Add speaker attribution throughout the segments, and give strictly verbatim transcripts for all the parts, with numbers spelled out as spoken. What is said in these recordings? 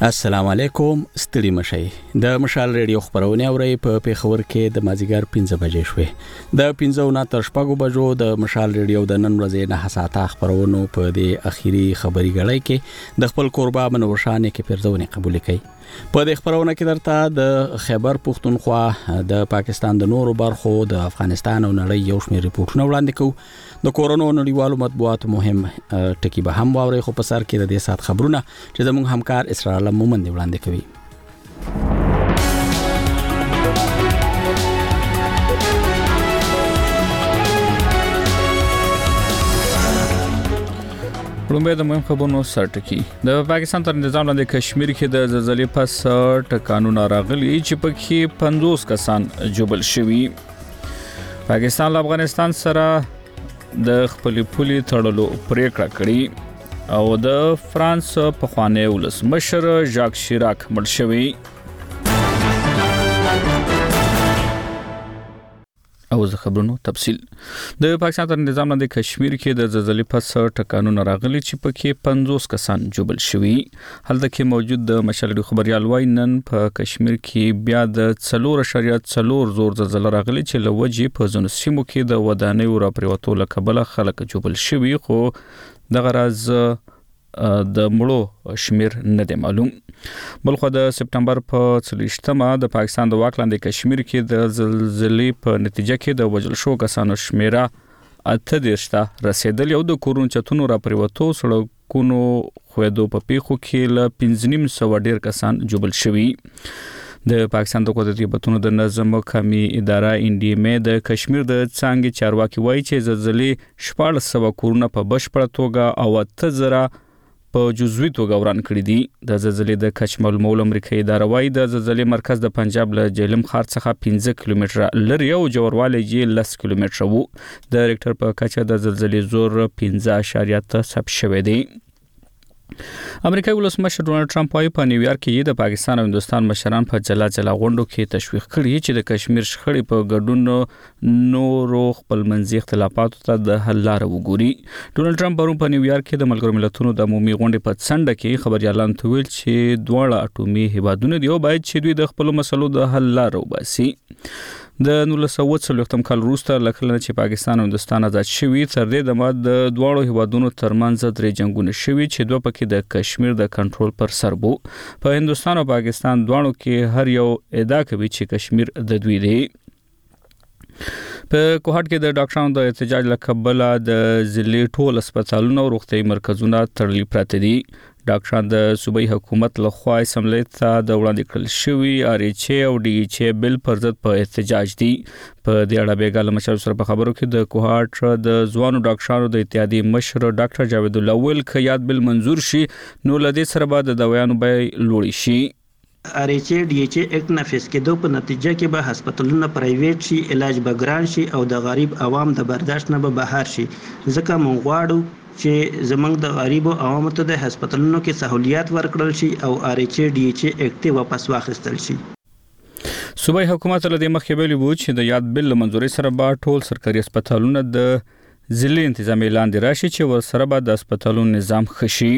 Speaker 1: السلام علیکم ستړي مشي د مشال ریډیو خبرونه اوري په پیښور کې د مازیګر پنځه بجې شوې د پنځه نه تر شپږو بجو د مشال ریډیو د نن ورځې نه ساعته خبرونو په د اخیری خبري غړۍ کې د خپل قربا منورشانه کې پرځونه قبول کړي په د خبرونه کې درته د خیبر پښتونخوا د پاکستان د نورو برخو د افغانستان او نړۍ یو شمېر ریپورتونه وړاندې کوي د کورونا نړیوالو مطبوعات مهم ټکی به هم واوري خو په سر کې د دې سات خبرونه چې زموږ همکار اسرائیل مومند وړاندې کوي.
Speaker 2: لومبه د مهم خبرونو سرټکی د پاکستان تر نظام لاندې کشمیر کې د زلزلې پس ټکانونه راغلي چې پکې پنځوس کسان جوبل شوي. پاکستان له افغانستان سره د خپل پولي تړلو پریکړه کړې او د فرانس په خوانه ولسمشر ژاک شیراک مړ شوی. او زه خبرونو تفصیل د پاکستان تر نظام لاندې کشمیر کې د زلزلې پس ټکانونه راغلي چې پکې پنځوس کسان جوبل شوي. هلته کې موجود د مشال خبريال وای نن په کشمیر کې بیا د څلور اشاریه څلور زور زلزلې راغلي چې لوجې په ځینو سیمو کې د ودانیو را پریوتو لکبله خلک جوبل شوي خو د غرض د مړو شمیر نه دی معلوم. بلخو د سپتمبر په څلوېښتمه د پاکستان د واک لاندې کشمیر کې د زلزلې په نتیجه کې د وژل شو کسانو شمیره اته دېرش ته رسیدل. یو د کورون چتونو را پریوتو سړکونو خوېدو په پیښو کې له پنځه نیم سوه ډېر کسان جوبل شوي. د پاکستان د قدرتي بتونو د نظم قومي اداره انډیمې د کشمیر د څنګه چارواکي وایي چې زلزلې شپږ سوه کورونه په بشپړه توګه او اته زره په جزوي توګه وران کړی دي. د زلزلې د کچمل مول امریکایي اداره وایي د زلزلې مرکز د پنجاب له جهلم ښار څخه پنځه کیلومتره لري او جوړوالی یې لس کیلومتره وو. د ریکټر په کچه د زلزلې زور پنځه اشاریه ته ثبت شوی دی. امریکایي ولسمشر ډونالد ټرمپ وايي په نیویارک کې د پاکستان او هندستان مشران په جلا جلا غونډو کې تشویق کړي چې د کشمیر شخړې په ګډون نورو خپل منځي اختلافاتو ته د حل لاره وګوري. ډونالد ټرمپ پرون په نیویارک کې د ملګرو ملتونو د عمومي غونډې په څنډه کې خبريالانو ته ویل چې دواړه اټومي هیوادونه دی او باید چې دوی د خپل مسلو د حل لاره وباسي. د نولس سوه څلوېښتم کال وروسته له کله چې پاکستان او هندستان آزاد شوي تر دې دمه د دواړو هیوادونو ترمنځ درې جنګونه شوي چې دوه پکې د کشمیر د کنټرول پر سر وو. په هندستان او پاکستان دواړو کې هر یو ادعا کوي چې کشمیر د دوی دی. په کوهاټ کې د ډاکټرانو د احتجاج له کبله د ضلعي ټول هسپتالونو او روغتیايي مرکزونه تړلي پراته دي. ډاکټران د صوبایي حکومت له خوا اسمبلی ته د وړاندې کړل شوي آر ایچ ای او ډي ایچ ای بل پر ضد په احتجاج دي. په دې اړه بیګا له مشر سره په خبرو کې د کوهاټ د ځوانو ډاکټرانو د اتحادیې مشر ډاکټر جاوید الله ویل ک یاد بل منظور شي نو لدې سره به د دوايانو بیه لوړ شي.
Speaker 3: آر ایچ ای ډي ایچ ای اکټ نافذ کېدو په نتیجه کې به هسپتالونه پرایویټ شي، علاج به ګران شي او د غریب عوام د برداشت نه به بهر شي. ځکه مونږ غواړو چې زمونږ د غریبو عوامو ته د هسپتالونو کې سہولیات ورکړل شي او آر ایچ ای ډي ایچ ای اکټ واپس واخیستل شي.
Speaker 2: صوبایي حکومت له دې مخکې ویلي وو چې د یاد بل منځوري سره به ټول سرکاري هسپتالونه د ضلعي انتظامي لاندې راشي چې ورسره به د هسپتالونو نظام ښه شي.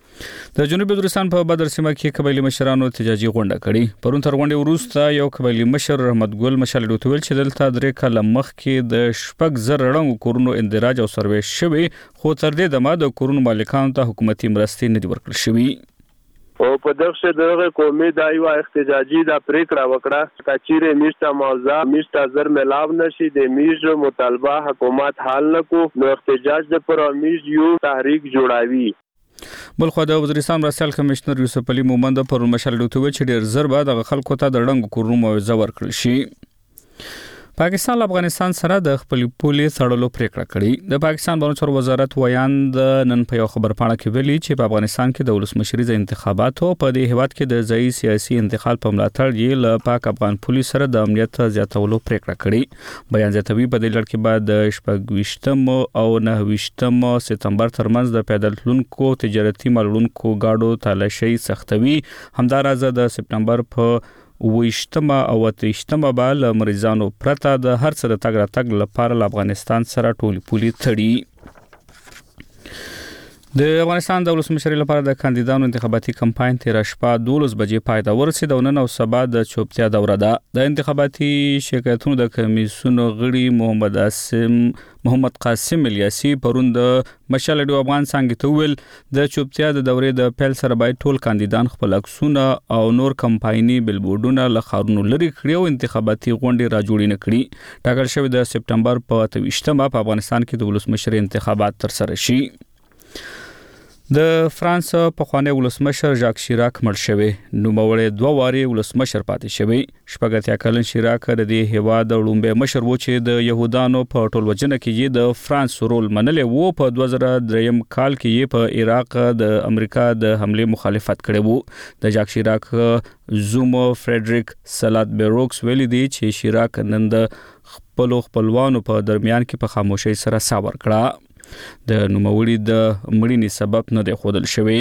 Speaker 2: د جنوبي وزیرستان په بدر سیمه کې قبایلي مشرانو احتجاجي غونډه کړې. پرون تر غونډې وروسته یو قبایلي مشر رحمت ګل مشال ډوتویل چې دلته درې کاله مخکې د شپږ زره رنګ کورونو اندراج او سروې شوی خو تر دې دمه د کورونو مالکانو ته حکومتي مرستې نه دي ورکړل شوي.
Speaker 4: او په دغه دغه قومي دایو احتجاجي د پریکړه وکړه کچيره میشته موضوع میشته زر ملاو نشي د میج مطالبه حکومت حل نکو نو احتجاج د پر میج یو تحریک جوړاوي.
Speaker 2: بلخو د وزیرستان مرستیال کمشنر یوسف علي مومند پر مشال ډوتوي چې ډیر زر به د خلکو ته د ډنګ کورونو موعظه ورکړل شي. پاکستان له افغانستان سره د خپل پولي تړلو پریکړه کړې. د پاکستان بهرنی وزارت ویاند نن په یو خبر پاڼه کې ویلي چې په افغانستان کې د ولسمشریزه انتخاباتو په دې هیواد کې د ځایي سیاسي انتقال په ملاتړ یې له پاک افغان پولیس سره د امنیت زیاتولو پریکړه کړې. بیان زیاتوي په دې لړ کې بعد د شپږویشتم او نهویشتم سپتمبر ترمنځ د پیدل تلونکو تجارتي مالونکو گاډو تالاشي سختوي. همدارنګه د سپتمبر په ویشتمه او اتهشتمه به له مریضانو پرته د هر څه د تګ راتګ لپاره له افغانستان سره ټولې پولې تړي. د افغانستان د ولسمشر لپاره د کاندیدانو انتخاباتي کمپاین تیر شپه دولس بجې پای ته ورسید او نن او سبا د چوپتیا دوره ده. د انتخاباتي شکایتونو د کمیسیون غړي محمد قاسم محمد قاسم الیاسی پرون د مشال رادیو افغان څنګه ته ویل د چوپتیا د دورې د پیل سره باید ټول کاندیدان خپل عکسونه او نور کمپایني بلبورډونه له خارونو لري کړي او انتخاباتي غونډې را جوړې نه کړي. ټاکل شوی د سپټمبر په اته ویشتمه په افغانستان کې د ولسمشر انتخابات تر سره شي. د فرانس پخوانی ولسمشر ژاک شیراک مړ شوی. نوموړی دوه واري ولسمشر پاتې شوی. شپږ اتیا کلن شیراک د دې هیواد د لومړي مشر و چې د يهودانو په ټولوجنه کې یې د فرانس رول منلې وو. په دوه زره درې کال کې یې په عراق د امریکا د حمله مخالفت کړې وو. د ژاک شیراک زومو فریډریک سلات بیروکس ویلي دی چې شیراک نن د خپل خپلوانو په درمیان کې په خاموشۍ سره ساور کړه. د نوموړي د مړینې سبب نه دی ښودل شوی.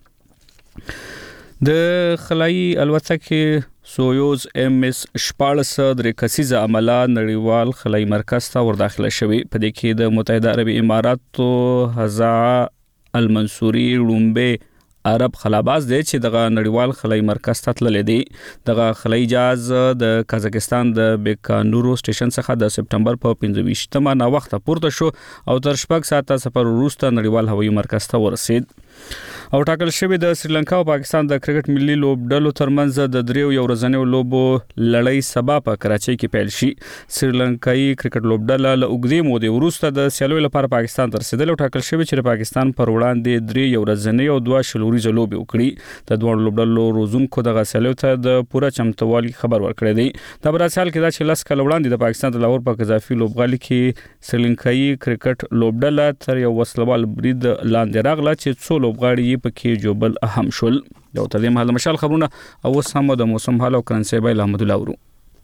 Speaker 2: د خلایي الوتکې سویوز ام اس شپاړس درې کسیزه عمله نړیوال خلایي مرکز ته ورداخله شوی. په دې کې د متحده عربي اماراتو هزا المنصوري لومبه عرب خلاباز دی چې دغه نړیوال خلایي مرکز ته تللی دی. دغه خلایي جهاز د قزاقستان د بیکانورو سټیشن څخه د سپټمبر په پنځه ویشتمه نا وخت پورته شو او تر شپږ ساعته سفر وروسته نړیوال هوایي مرکز ته ورسید. او ټاکل شوی د سریلانکا او پاکستان د کرکټ ملي لوبډلو ترمنځ د دریو یو ورځنیو لوبو لړۍ سبا په کراچۍ کې پیل شي. سریلانکایي کرکټ لوبډله له اوږدې مودې وروسته د سیالیو لپاره پاکستان ته رسیدل او ټاکل شوی چې پاکستان پر وړاندې درې یو ورځنۍ او دوه شلوريزه لوبې وکړي. د دوه لوبډلو روزونکو دغه سیالیو ته د پوره چمتووالي خبر ورکړی دی. د برازیل کې دا چې لاس کال وړاندې د پاکستان د لاهور په قذافي لوبغالي کې سریلانکایي کرکټ لوبډله تر یو وسلوال برید لاندې راغله چې څو لوبغاړي پکې جوبل اهم شول. یو تر دې مهال مشال خبرونه او سم د موسم حال او کرنسي بای احمد الله ورو.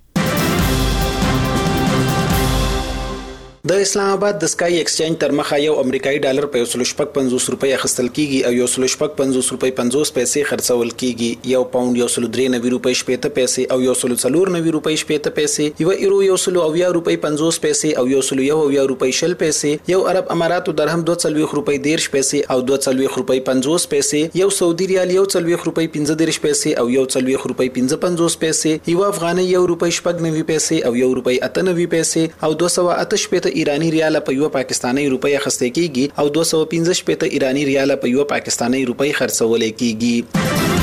Speaker 5: د اسلام آباد د سکای ایکسچینج تر مخه یو امریکایي ډالر په یو سل شپږ پنځوس روپۍ اخیستل کیږي او یو سل شپږ پنځوس روپۍ پنځوس پیسې خرڅول کیږي. یو پاوند یو سل درې نوي روپۍ شپږ پیسې او یو سل څلور نوي روپۍ شپږ پیسې. یو ایرو یو سل اویا روپۍ پنځوس پیسې او یو سل یو اویا روپۍ شل پیسې. یو عرب اماراتو درهم دوه سلويخ روپۍ دیرش پیسې او دوه سلويخ روپۍ پنځوس پیسې. یو سعودي ریال یو سلويخ روپۍ پنځه دیرش پیسې او یو سلويخ روپۍ پنځه پنځوس پیسې. یو افغاني یو روپۍ شپږ نوي پیسې او یو روپۍ اته نوي پیسې او دوه سوه اته شپږ ایرانی ریال په یو پاکستاني روپۍ اخیستل کیږي او دوه سوه پنځه شپږ ایرانی ریال په یو پاکستاني روپۍ خرڅول کیږي.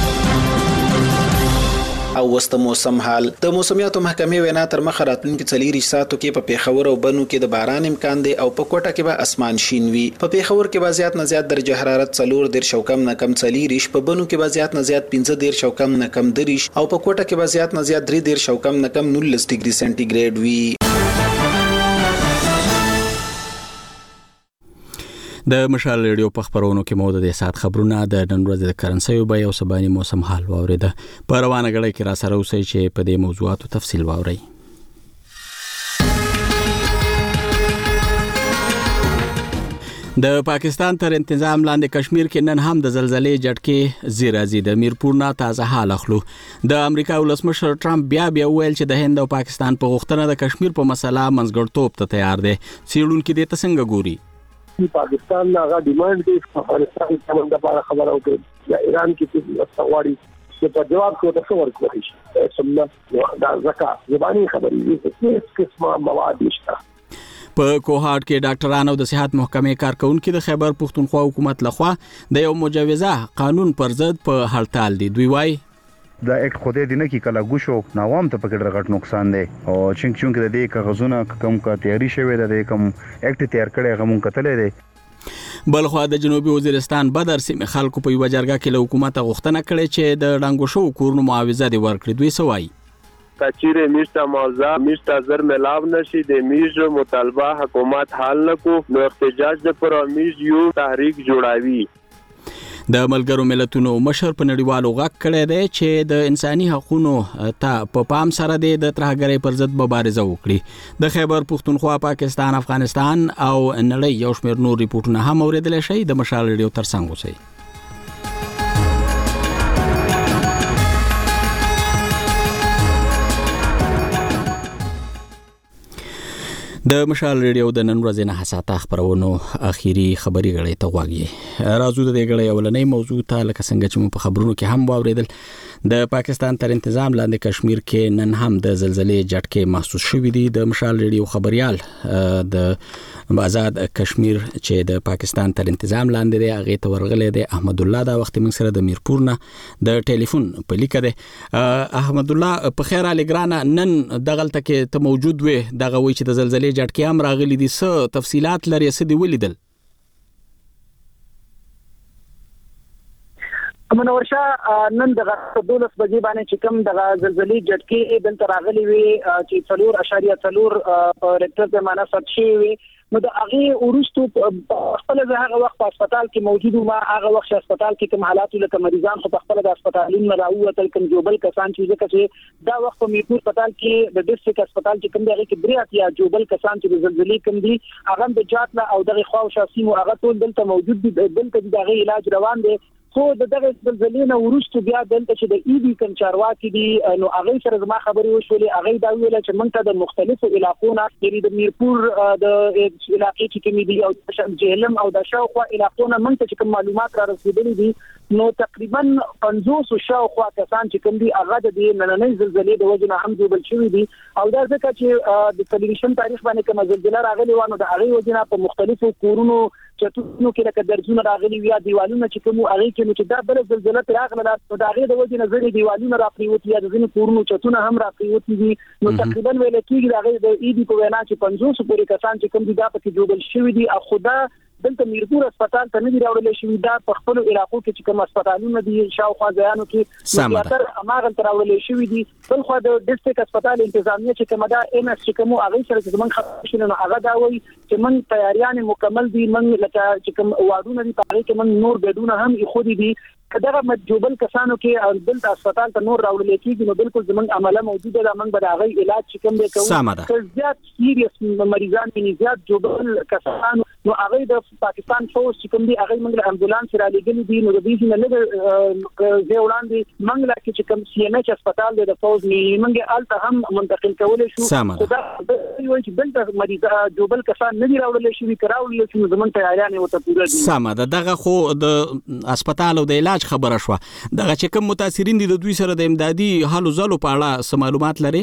Speaker 5: او وسته موسم حال. د موسمیاتو محکمې وینا تر مخه راتلونکي څلور ساعتو کې په پیښور او بنو کې د باران امکان دی او په کوټه کې به اسمان شین وي. په پیښور کې به زیات نه زیات درجه حرارت څلور درجه شو کم نه کم څلور، په بنو کې به زیات نه زیات پنځه درجه شو کم نه کم درش او په کوټه کې به زیات نه زیات درې درجه شو کم نه کم نولس ډیګري سنټیګریډ وي.
Speaker 1: د مشال ریډیو په خبرونو کې مو د سات خبرونه د نن ورځې د کرنسي او بیا سباني موسم حال واوریده. په روانه غړي کې را سره اوسئ چې په دې موضوعاتو تفصیل واورئ. د پاکستان تر انتظام لاندې کشمیر کې نن هم د زلزلې جټکې زیرازي د میرپور نه تازه حال اخلو. د امریکا ولسمشر ټرمپ بیا بیا ویل چې د هند او پاکستان په غوښتنه د کشمیر په مسله منځګړتوب ته تیار دی. سیړونکو دې ته څنګه ګوري؟
Speaker 6: پاکستان هغه ډیماند کوي افغانستان څخه د خبره وکړي یا ایران کې چې استواري چې په جواب کې د څور کوي شي سمنه دا زکات زبانی خبرې دي چې قسمه مواد نشته.
Speaker 1: په کوهاټ کې ډاکټرانو د صحت محکمې کارکونکو د خیبر پښتونخوا حکومت لخوا د یو مجوزه قانون پر ضد په هړتال دي. دوی وايي
Speaker 7: دا اکټ خوده دي نه کی کله ګوشو ناوام ته پکړ غټ نقصان دی او چنګ چنګ د دې کاغذونه کم کا تیاری شوی د کم اکټ تیار کړي غمون کتلې دی.
Speaker 1: بلخوا د جنوبي وزیرستان بدر سیمه خلکو په یو جرګه کې له حکومت غوښتنه کړې چې د ډنګو شو کورونو معاوضه دی ورکړي. دوی سوای
Speaker 4: کچیره میشته موضوع میشته زر ملاو نشي د میج مطالبه حکومت حل نکو نو احتجاج د پر میج یو تحریک جوړاوي.
Speaker 1: د ملګرو ملتونو مشر په نړیوالو غږ کړی دی چې د انساني حقوقو ته په پام سره د ترهګرۍ پر ضد مبارزه وکړي. د خیبر پښتونخوا، پاکستان، افغانستان او نړۍ یو شمېر نور ریپورتونه هم اوریدل شي. د مشال ریډیو ترڅنګ اوسئ. د مشال ریډیو د نن ورځې نه حساسه خبرونو اخیری خبري غړې ته واغی راځو د غړې اولنې موضوع ته لکه څنګه چې په خبرونو کې هم واوریدل د پاکستان تر تنظیم لاندې کشمیر کې نن هم د زلزلې جټکې محسوس شوې دي د مشال ریډیو خبريال د آزاد کشمیر چې د پاکستان تر تنظیم لاندې دی هغه ته ورغلې دی احمد الله دا وخت موږ سره د میرپور نه د ټلیفون په لیکه دی احمد الله په خیر علي ګرانه نن دغلت کې ته موجود وې دغه وی چې د زلزلې جټکې هم راغلي دي څه تفصيلات لري څه دی ولیدل
Speaker 8: منورشا نن دغه دولس بجې باندې چې کوم دغه زلزلې جټکې دلته راغلي وي چې څلور اشاریه څلور په ریکټر پیمانه ثبت شوی وي نو د هغه ورستو خپل زه هغه وخت په هسپتال کې موجود ما هغه وخت هسپتال کې کوم حالات لکه مریضان خو په خپل د هسپتالونو راووتل کوم جوبل کسان چې ځکه چې دا وخت په میرپور هسپتال کې د ډیسټریکټ هسپتال چې کوم دغه کې درې اتیا جوبل کسان چې د زلزلې کوم دي هغه د جاتله او دغه خواوشا سیمو هغه ټول دلته موجود دي دلته دغه علاج روان دي خو د دغه زلزلې نه ورستو بیا دلته چې د ای بي کم چارواکي دي نو هغه سره زما خبري وشولې هغه دا ویل چې موږ ته د مختلفو علاقو نه د میرپور د علاقې چې کوم دي او جهلم او د شاوخوا علاقو نه موږ ته کوم معلومات را رسیدلې دي نو تقریبا پنځوس شاوخوا کسان چې کوم دي هغه د نننۍ زلزلې د وجه نه هم جوړل شوی دي او دا ځکه چې د ټلویزیون تاریخ باندې کوم زلزلہ راغلی و نو د هغه وجه نه په مختلفو کورونو چتونو کې لکه درځونه راغلي وي دیوالونه چې کوم هغه کې چې دا بل زلزلہ راغله نو دا غي د وجه نه زړي دیوالونه راپریوتی یا د ځینو کورونو چتونه هم راپریوتی دي نو تقریبا ویل کېږي دا غي د ای ډي په وینا چې پنځوس پورې کسان چې کوم دي دا پکې جوړل شوی دي او خدا دلته میرپور هسپتال ته نه دی راوړل شوی دا په خپل علاقو کې چې کوم هسپتالونه دي شاوخوا ځایانو کې تر اماغه تر راوړل شوی دي بل خو د ډیسټریکټ هسپتال انتظامیه چې کومه دا ام اس چې کوم هغه سره چې موږ خبرشنه نو هغه دا وایي چې موږ تیاریان مکمل دي موږ لکه چې کوم واډونه دي په هغه کې موږ نور بدون هم خو دي کداغه مجبل کسانو کې دلته هسپتال ته نور راوړل کېږي نو بالکل زمونږ عمله موجوده ده موږ به هغه علاج چې کوم دی کوو زیات سیریس مریضان کې زیات جوبل کسانو نو هغه د پاکستان فوج چې کوم دی هغه موږ امبولانس را لګلې دي نو د دې نه نه زه وړاندې موږ لا کې چې کوم سی ام ایچ هسپتال د فوج موږ الته هم منتقل کولای شو خدا یو چې دلته مریض جوبل کسان نه دی راوړل شي کراوړل شي زمونږ تیاریان وته پوره دي
Speaker 1: سمه دغه خو د هسپتال او د علاج خبره شو دغه چې کوم متاثرین دي د دوی سره د امدادي حالو زلو په اړه سم معلومات لري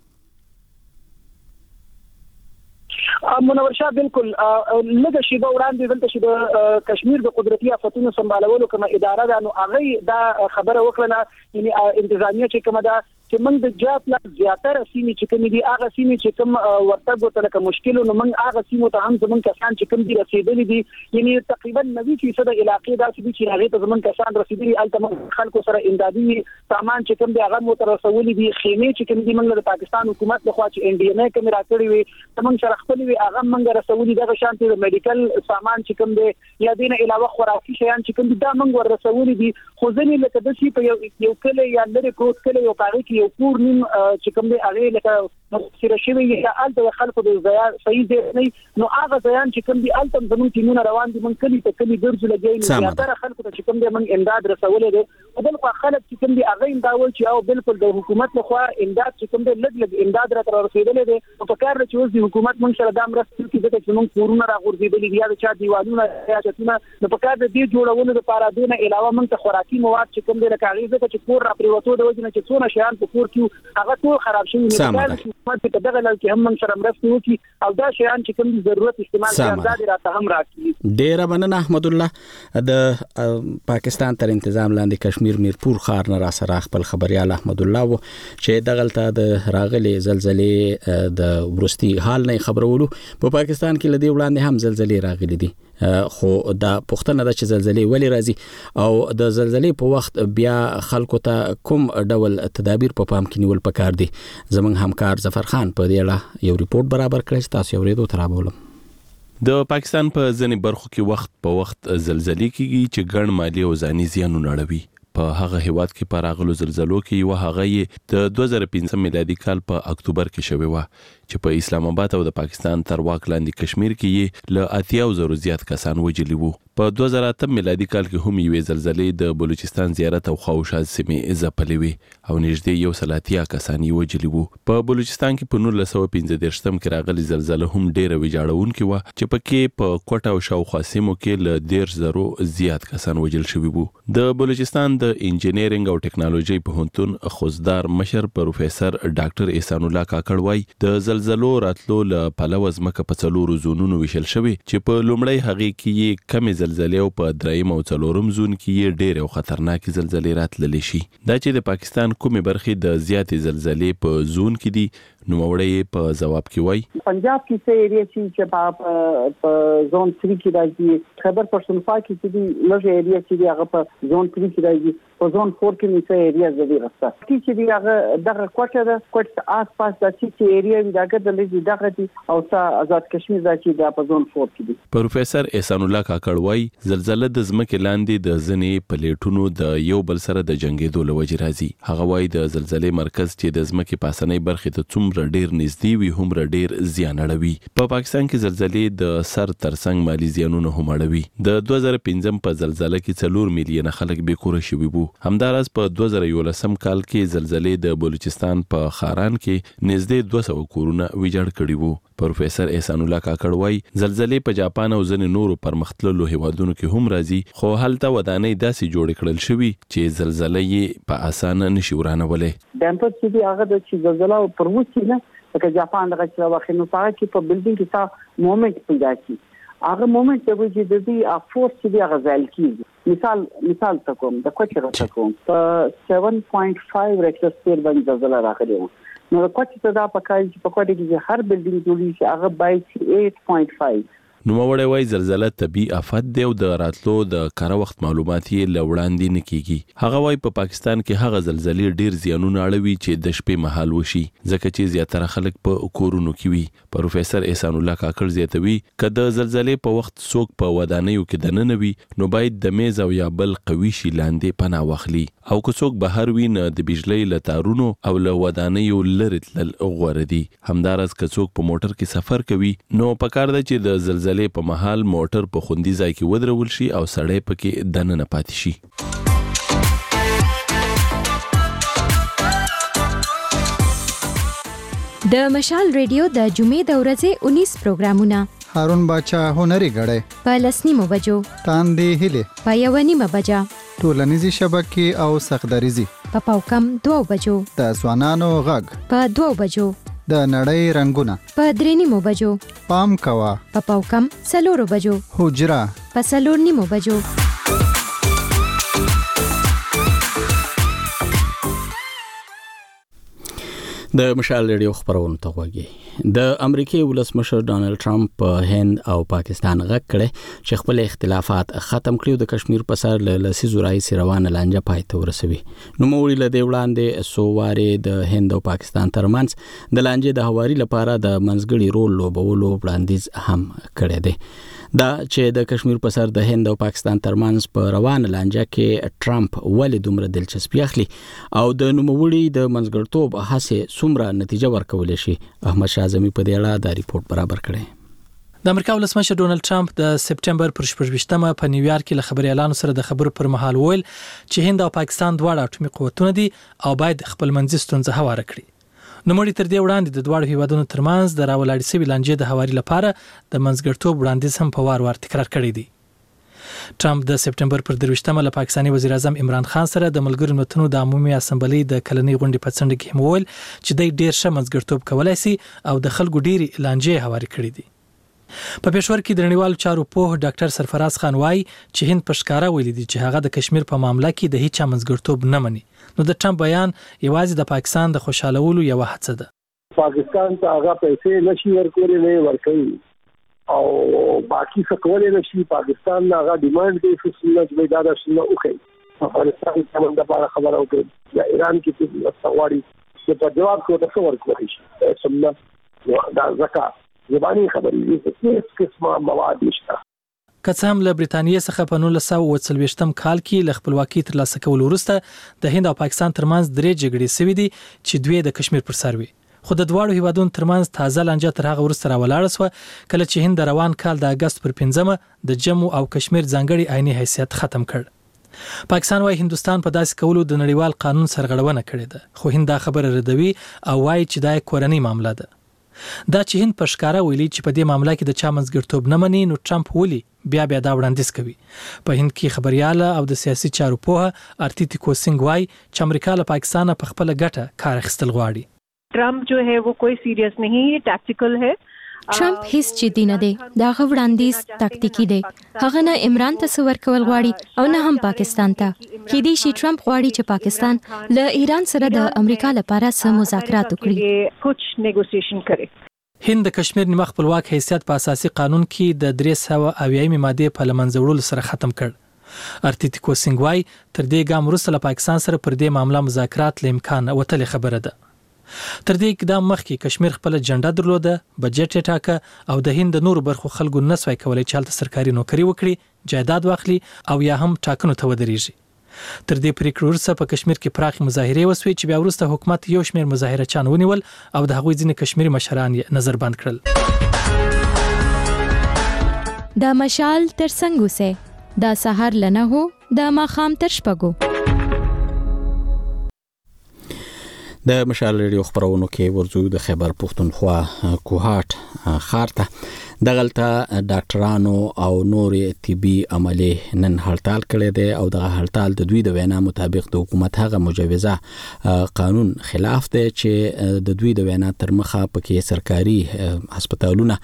Speaker 8: منورشا بالکل لږه شی به وړاندې دلته چې د کشمیر د قدرتي آفتونو سمبالولو کومه اداره ده نو هغه دا خبره وکړه یعنی انتظامیه چې کومه ده چې موږ د جات لا زیاتره سیمې چې کوم دي هغه سیمې چې کوم ورتګو ته لکه مشکل نو موږ هغه سیمو ته هم زمونږ کسان چې کوم دي رسیدلي دي یعنی تقریبا نوي فیصد علاقې دا چې هغه ته زمونږ کسان رسیدلي الته خلکو سره امدادي سامان چې کوم دي هغه مو تر رسولي دي خیمه چې کوم دي موږ د پاکستان حکومت لخوا چې ان ډي ام ای کوم راکړي وي موږ سره خپل وي هغه موږ رسولي دغه شانتي د میډیکل سامان چې کوم دي یا دینه علاوه خوراکي شیان چې کوم دي دا موږ ور رسولي دي خو ځنې لکه د شي په یو کله یا لري کوټ کله یو پاره کې یو کور نیم چې کوم دی هغه لکه مسیره شوی یا الته خلکو د ځای صحیح دی نه نو هغه ځایان چې کوم دی الته زموږ ټیمونه روان دي مونږ کلی ته کلی ګرځو لګي نو تر خلکو ته چې کوم دی مونږ امداد رسولې دي او بل خو خلک چې کوم دی هغه امداد چې او بالکل د حکومت لخوا امداد چې کوم دی لګ لګ امداد را تر رسیدلې دي او په کار چې اوس د حکومت مونږ سره د امرستو کې د چې مونږ کورونه را غورځېدلې دي یا د چا دیوالونه یا چتونه نو په کار د دې جوړولو لپاره دونه علاوه مونږ ته خوراکي مواد چې کوم دی لکه هغه چې کور را پریوتو د وجه نه چې څونه شیان په کور کې هغه ټول خراب شوی دي حکومت په دغه لړ کې هم موږ سره مرسته وکړي او دا شیان چې کوم ضرورت استعمال کړي دا راته هم راکړي
Speaker 1: ډیر مننه احمد الله د پاکستان تر تنظیم لاندې کشمیر میرپور ښار نه را سره خپل خبريال احمد الله و چې دغلته د راغلي زلزلې د ورستي حال نه خبرولو په پاکستان کې لدی وړاندې هم زلزلې راغلي دي خو دا پښتنه د چې زلزلې ولی راځي او د زلزلې په وخت بیا خلکو ته کوم ډول تدابیر په پام کې نیول پکار دي زمونږ همکار ظفر خان په دې اړه یو ریپورت برابر کړی تاسو یې ورېدو ترابولم
Speaker 9: د پاکستان په ځینې برخو کې وخت په وخت زلزلې کیږي چې ګڼ مالی او ځاني زیانونه اړوي په هغه هیواد کې پراغلو زلزلو کې یو هغه د دوه زره پنځه میلادي کال په اکتوبر کې شوی و چې په اسلام آباد او د پاکستان تر واک لاندې کشمیر کې له اتیا زرو زیات کسان وجلی وو. په دوه زره اته میلادي کال کې هم یوې زلزلې د بلوچستان زیارت او خواوشا سیمې ځپلې وي او نږدې یو سل اتیا کسان یې وجلی وو. په بلوچستان کې په نولس سوه پنځه دېرشم کې راغلي زلزله هم ډېره ویجاړونکې وه چې پکې په کوټه او شاوخوا سیمو کې له دېرش زرو زیات کسان وجل شوي وو. د بلوچستان د انجینرینګ او ټکنالوژي پوهنتون خوزدار مشر پروفیسر ډاکټر احسان الله کاکړ وایي د زلزلو راتلو له پلوه ځمکه په څلورو زونونو ویشل شوې چې په لومړۍ هغې کې یې کمې زلزلې او په دریم او څلورم زون کې یې ډېرې او خطرناکې زلزلې راتللی شي. دا چې د پاکستان کومې برخې د زیاتې زلزلې په زون کې دي نوموړی په ځواب کې وایي
Speaker 10: پنجاب کې څه ایریا چې په زون تری کې راځي، خیبر پښتونخوا کې چې دی لږ ایریا چې دی هغه په زون تری کې راځي، په زون فور کې نو څه ایریا زدي راځي چې دی هغه دغه کوټه د کوټه آس پاس د چې ایریا دغه د لږ دغه دي او څه آزاد کشمیر د چې د په زون فور کې دي.
Speaker 9: پروفیسر احسان الله کاکړ وایي زلزله د ځمکې لاندې د ځینې پلیټونو د یو بل سره د جنگېدو له وجې راځي. هغه وایي د زلزلې مرکز چې د ځمکې پاسنۍ برخې ته څومره ډېر نږدې وي هومره ډېر زیان اړوي. په پاکستان کې زلزلې د سر ترڅنګ مالي زیانونه هم اړوي. د دوه زره پنځم په زلزله کې څلور میلیونه خلک بې کوره شوي وو. همداراز په دوه زره یولسم کال کې زلزلې د بلوچستان په خاران کې نږدې دوه سوه کورونه ویجاړ کړي وو. پروفیسر احسان الله کاکړ وایي زلزلې په جاپان او ځینې نورو پرمختللو هیوادونو کې هم راځي، خو هلته ودانۍ داسې جوړې کړل شوي چې زلزله یې په اسانه نشي ورانولی.
Speaker 10: ډمپر چې دی هغه د چې زلزله پر وچی نه لکه جاپان دغه چې واخې نو هغه کې په بلډینګ کې تا مومنت پیدا کی هغه مومنت د وجې د دې افورس چې دی هغه ځل کیږي. مثال مثال تکوم د کوچ راځه کوم په سیون پوینټ فایو ریکټر سکیل باندې زلزله راغلی و. نو د کوچ ته دا پکای چې په کوټه کې هر بلډینګ جوړی شي هغه باید اټ پوینټ فایو.
Speaker 9: نوموړی وایي زلزله طبیعي آفت دی او د راتلو د کره وخت معلومات یې له وړاندې نه کیږي. هغه وایي په پاکستان کې هغه زلزلې ډېر زیانونه اړوي چې د شپې مهال وشي ځکه چې زیاتره خلک په کورونو کې وي. پروفیسر احسان الله کاکړ زیاتوي که د زلزلې په وخت څوک په ودانیو کې دننه وي نو باید د میز او یا بل قوي شي لاندې پناه واخلي، او که څوک بهر وي نه د بجلۍ له تارونو او له ودانیو لرې تلل غوره دي. همداراز که څوک په موټر کې سفر کوي نو پکار ده چې د زلزلې په مهال موټر په خوندي ځای کې ودرول شي او سړی پکې دننه پاتې شي.
Speaker 11: د مشال ریډیو د جمعې د ورځې انیس پروګرامونه
Speaker 12: هارون باچا هنري غړې
Speaker 11: په لسنیمو بجو
Speaker 12: تاندې هله
Speaker 11: په یو نیمه بجا
Speaker 12: ټولنیزي شبکې او سخدریزي
Speaker 11: په پاوکم دوه بجو
Speaker 12: د ځوانانو غږ
Speaker 11: په دوه بجو
Speaker 12: د نړۍ رنگونه
Speaker 11: په درې نیمو بجو
Speaker 12: پام کوا
Speaker 11: په پاوکم څلورو بجو
Speaker 12: حجرا
Speaker 11: په څلور نیمو بجو.
Speaker 1: د مشال ریډیو خبرونه ته وګورئ. د امریکای ولسمشر ډانلډ ټرمپ په هند او پاکستان غږ کړي چې خپل اختلافات ختم کړي او د کشمیر په سر له لسیزو راځي روانه لانجه پای ته ورسوي. نو موري له دی وړاندې سووارې د هند او پاکستان ترمنځ د لانجې د هواري لپاره د منځګړي رول لوبولو وړاندیز هم کړی دی. دا چې د کشمیر په سر د هند او پاکستان ترمنځ په روانه لانجه کې ټرمپ ولې دومره دلچسپي اخلي او د نوموړي د منځګړتوب هڅې څومره نتیجه ورکولی شي، احمد شاه اعظمي په دې اړه دا ریپورت برابر کړی.
Speaker 13: د امریکا ولسمشر ډونلډ ټرمپ د سپټمبر پر شپږویشتمه په نیویارک کې له خبريالانو سره د خبرو پر مهال ویل چې هند او پاکستان دواړه اټومي قوتونه دي او باید خپل منځي ستونزه هواره کړي. نو مړي تر دې وړاندې د دواړو هیوادونو ترمنځ د راولاړې سوي لانجې د هواري لپاره د منځګړتوب وړاندیز هم په وار وار تکرار کړی دی. ټرمپ د سپټمبر پر درویشتمه له پاکستاني وزیر اعظم عمران خان سره د ملګرو ملتونو د عمومي اسمبلی د کلنۍ غونډې په څنډه کې هم ویل چې دوی ډیر ښه منځګړتوب کولای شي او د خلکو ډیری لانجې هواري کړې دي. په پېښور کې د نړیوالو چارو پوه ډاکټر سرفراز خان وايي چې هند په ښکاره ویلي دي چې هغه د کشمیر په معاملې کې د هیڅ منځګړتوب نه مني. نو د ټرمپ بیان یوازې د پاکستان د خوشالولو یو هڅه ده.
Speaker 6: پاکستان ته هغه پیسې نشي ورکولې نه ورکوي او باقي څه کولای نشي. پاکستان هغه ډیماند کوي چې څنګه به دا د شنو اوخی افغانستان ته د لپاره خبره وکړي یا ایران کې چې استغواړي چې په جواب کې د څور کوي شي څنګه دا زکات زبانی خبرې دي چې قسمه مواد نشته.
Speaker 13: که هم له برتانیې څخه په نولس سوه اوه څلوېښتم کال کې له خپلواکۍ ترلاسه کولو وروسته د هند او پاکستان ترمنځ درې جګړې شوې دي چې دوی د کشمیر پر سر وي. خو د دواړو هیوادونو ترمنځ تازه لانجه تر هغه وروسته راولاړه شوه کله چې هند د روان کال د اگست پر پنځمه د جموں او کشمیر ځانګړي آئینی حیثیت ختم کړ. پاکستان وايي هندستان په داسې کولو د نړیوال قانون سرغړونه کړې ده، خو هند دا خبره ردوي او وايي چې دا کورنۍ معامله ده. دا چې هند په ښکاره ویلي چې په دې معاملې کې د چا منځګړیتوب نه مني، نو ټرمپ ولي بیا بیا دا وړاندیز کوي. په هند کې خبرياله او د سیاسي چارو پوهه ارتیتی کوسنګ وايي چې امریکا له پاکستان په خپل ګټه کار اخیستل غواړي.
Speaker 14: ट्रम्प जो है वो कोई सीरियस नहीं, ये टैक्टिकल है.
Speaker 11: ټرمپ هیڅ جدي نه دی، دا وړاندیز تاکتیکی دی. هغه نه عمران ته څه ورکول غواړي او نه هم پاکستان ته. کېدای شي ټرمپ غواړي چې پاکستان له ایران سره د امریکا لپاره سم مذاکرات وکړي،
Speaker 14: کچھ نیګوسیشن کوي.
Speaker 13: هند د کشمیر نیمه خپلواک حیثیت په اساسي قانون کې د درې سوه اویایمې ماده په لمنځه وړلو سره ختم کړ. ارتیتی کوسنګ وايي تر دې ګام وروسته له پاکستان سره پر دې معاملې مذاکرات له امکان وتلې خبره ده. تر دې اقدام مخکې کشمیر خپل جنډه درلوده، بجټ یې ټاکه او د هند د نورو برخو خلکو نسوای کولای چې هلته سرکاري نوکري وکړي، جایداد واخلي او یا هم ټاکنو ته ودرېږي. تر دې پریکړې وروسته په کشمیر کې پراخ مظاهرې وسوي چې بیا وروسته حکومت یو شمېر مظاهره چان ونیول او د هغوی ځینې کشمیري مشران یې نظر بند کړل.
Speaker 11: د مشال تر څنګ اوسئ، د سهار له نهو د ماښام تر شپږو.
Speaker 1: د مشال ریډیو خبرونو کې ورزو د خیبر پښتونخوا کوهاټ ښار ته دغلته ډاکټرانو او نور طبي عملي نن هړتال کړی دی او دغه هړتال د دوی د وینا مطابق د حکومت هغه مجوزه قانون خلاف دی چې د دوی د وینا تر مخه پکې سرکاري هسپتالونه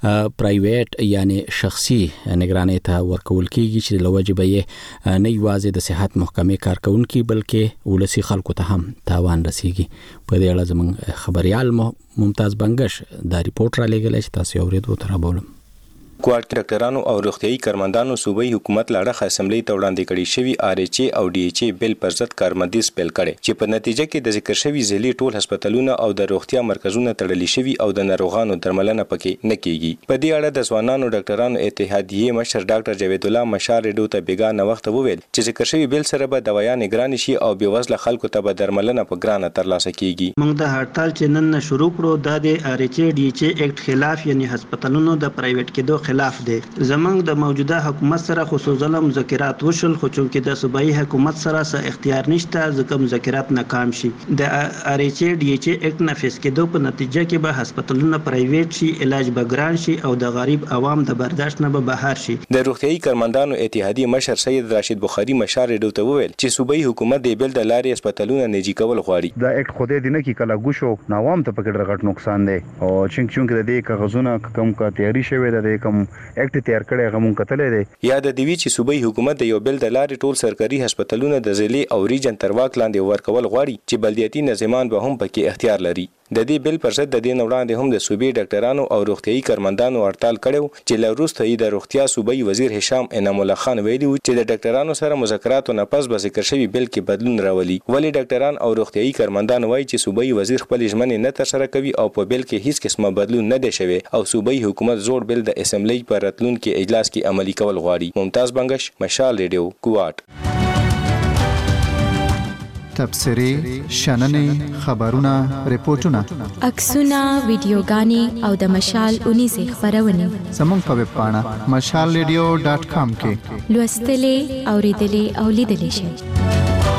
Speaker 1: پرایویټ یعنی شخصي نگرانۍ ته ورکول کیږي چې لوجب یې نه یوازې د صحت محکمې کارکونکو بلکې ولسی خلکو ته هم تاوان رسیږي. په دې اړه زموږ خبريال ممتاز بنگش دا ریپورت را لګل چې تاسو اوریدو تر بولم.
Speaker 15: کوارټ ډاکټرانو او روغتيایي کارمندانو صوبایي حکومت لاړه اسمبلی ته وړاندې کړي شوی آر ایچ ای او ډي ایچ ای بل پر ضد کارمندیز پیل کړي چې په نتیجه کې د ذکر شوی ځلې ټول هسپتالونه او د روغتیا مرکزونه تړلي شوی او د ناروغانو درملنه پکې نه کیږي. په دې اړه د ځوانانو ډاکټرانو اتحادیه مشر ډاکټر جاوید الله مشال ریډیو ته بیګانه وخت وویل چې ذکر شوی بل سره به دوايان ګران شي او بېوزله خلکو ته به درملنه په ګرانه ترلاسه کیږي.
Speaker 3: موږ د هړتال چې نن شروع کړو دا د آر ایچ ای ډي ایچ ای اکټ خلاف یعنی هسپتالونو د پرایویټ کېدو خلاف دی. زمنګ د موجوده حکومت سره خصوصا مذاکرات وشول خو چې د صوبایي حکومت سره څه اختیار نشته ځکه مذاکرات ناکام شي. د آر ایچ ای ډي ایچ ای اکټ نافذ کېدو په نتیجه کې به هسپتالونه پرایویټ شي، علاج به ګران شي او د غریب عوام د برداشت نه به بهر شي.
Speaker 15: د روغتيایي کارمندانو اتحادیه مشر سید راشد بخاری مشال ریډیو ته وویل چې صوبایي حکومت د بل د لارې هسپتالونه نجی کول غواړي.
Speaker 7: دا اکټ خوده دي نه کې کلا ګوشو نوام ته پکې ډېر غټ نقصان دی او چونګ چونګ د دې کاغذونه کم کا تیاری شوی د کم اکټ تیار کړي غمون کتلې دی.
Speaker 15: یا د دوی چې صوبایي حکومت د یو بل د لارې ټول سرکاري هسپتالونه د ضلع او ریجن تر واک لاندې ورکول غواړي چې بلدیاتي نظامان به هم پکې اختیار لري. د دې بل پر ضد د دې وړاندې هم د صوبې ډاکټرانو او روغتيایي کارمندانو هړتال کړو چې لروسته یې د روغتیا صوبایي وزیر هشام انعام الله خان ویلي و چې د ډاکټرانو سره مذاکراتو نه پس به ذکر شوی بل کې بدلون راولي. ولی ډاکټران او روغتيایي کارمندان وایي چې صوبایي وزیر خپل ژمنې نه تر سره کوي او په بل کې هیڅ قسمه بدلون نه دی شوی او صوبایي حکومت زوړ بل د اسمبلی پر راتلونکي اجلاس کې عملی کول غواړي. ممتاز بنگش مشال ریډیو کوواټ.
Speaker 12: تبصری، شننې، خبرونه، ریپورتونه،
Speaker 11: عکسونه، ویډیوګانې او د مشال اونیزه خبرونه
Speaker 12: زموږ په ویب پاڼه مشال ریډیو ډاټ کام کې
Speaker 11: لوستلې، اوریدلې او لیدلې شئ.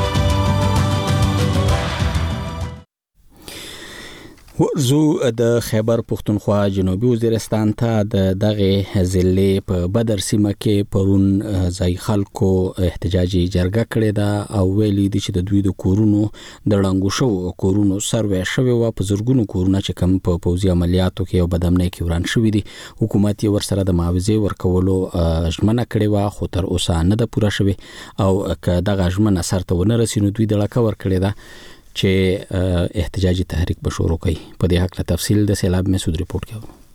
Speaker 1: ورزو د خیبر پښتونخوا جنوبي وزیرستان ته د دغه ضلع په بدر سیمه کې پرون ځای خلکو احتجاجي جرګه کړې ده او ویلي دي چې د دوی د کورونو د ړنګو شوو کورونو سروې شوی و په زرګونو کورونه چې کم په پوځي عملیاتو کې او بدامنۍ کې وران شوی دي. حکومت یې ورسره د معاوضې ورکولو ژمنه کړې و خو تر اوسه نه ده پوره شوی او که دغه ژمنه سرته ونه رسي نو دوی د لکه ورکړې ده چې احتجاجي تحریک به شروع کړي. په دې حق له تفصیل د سیلاب مسعود ریپورت کوي.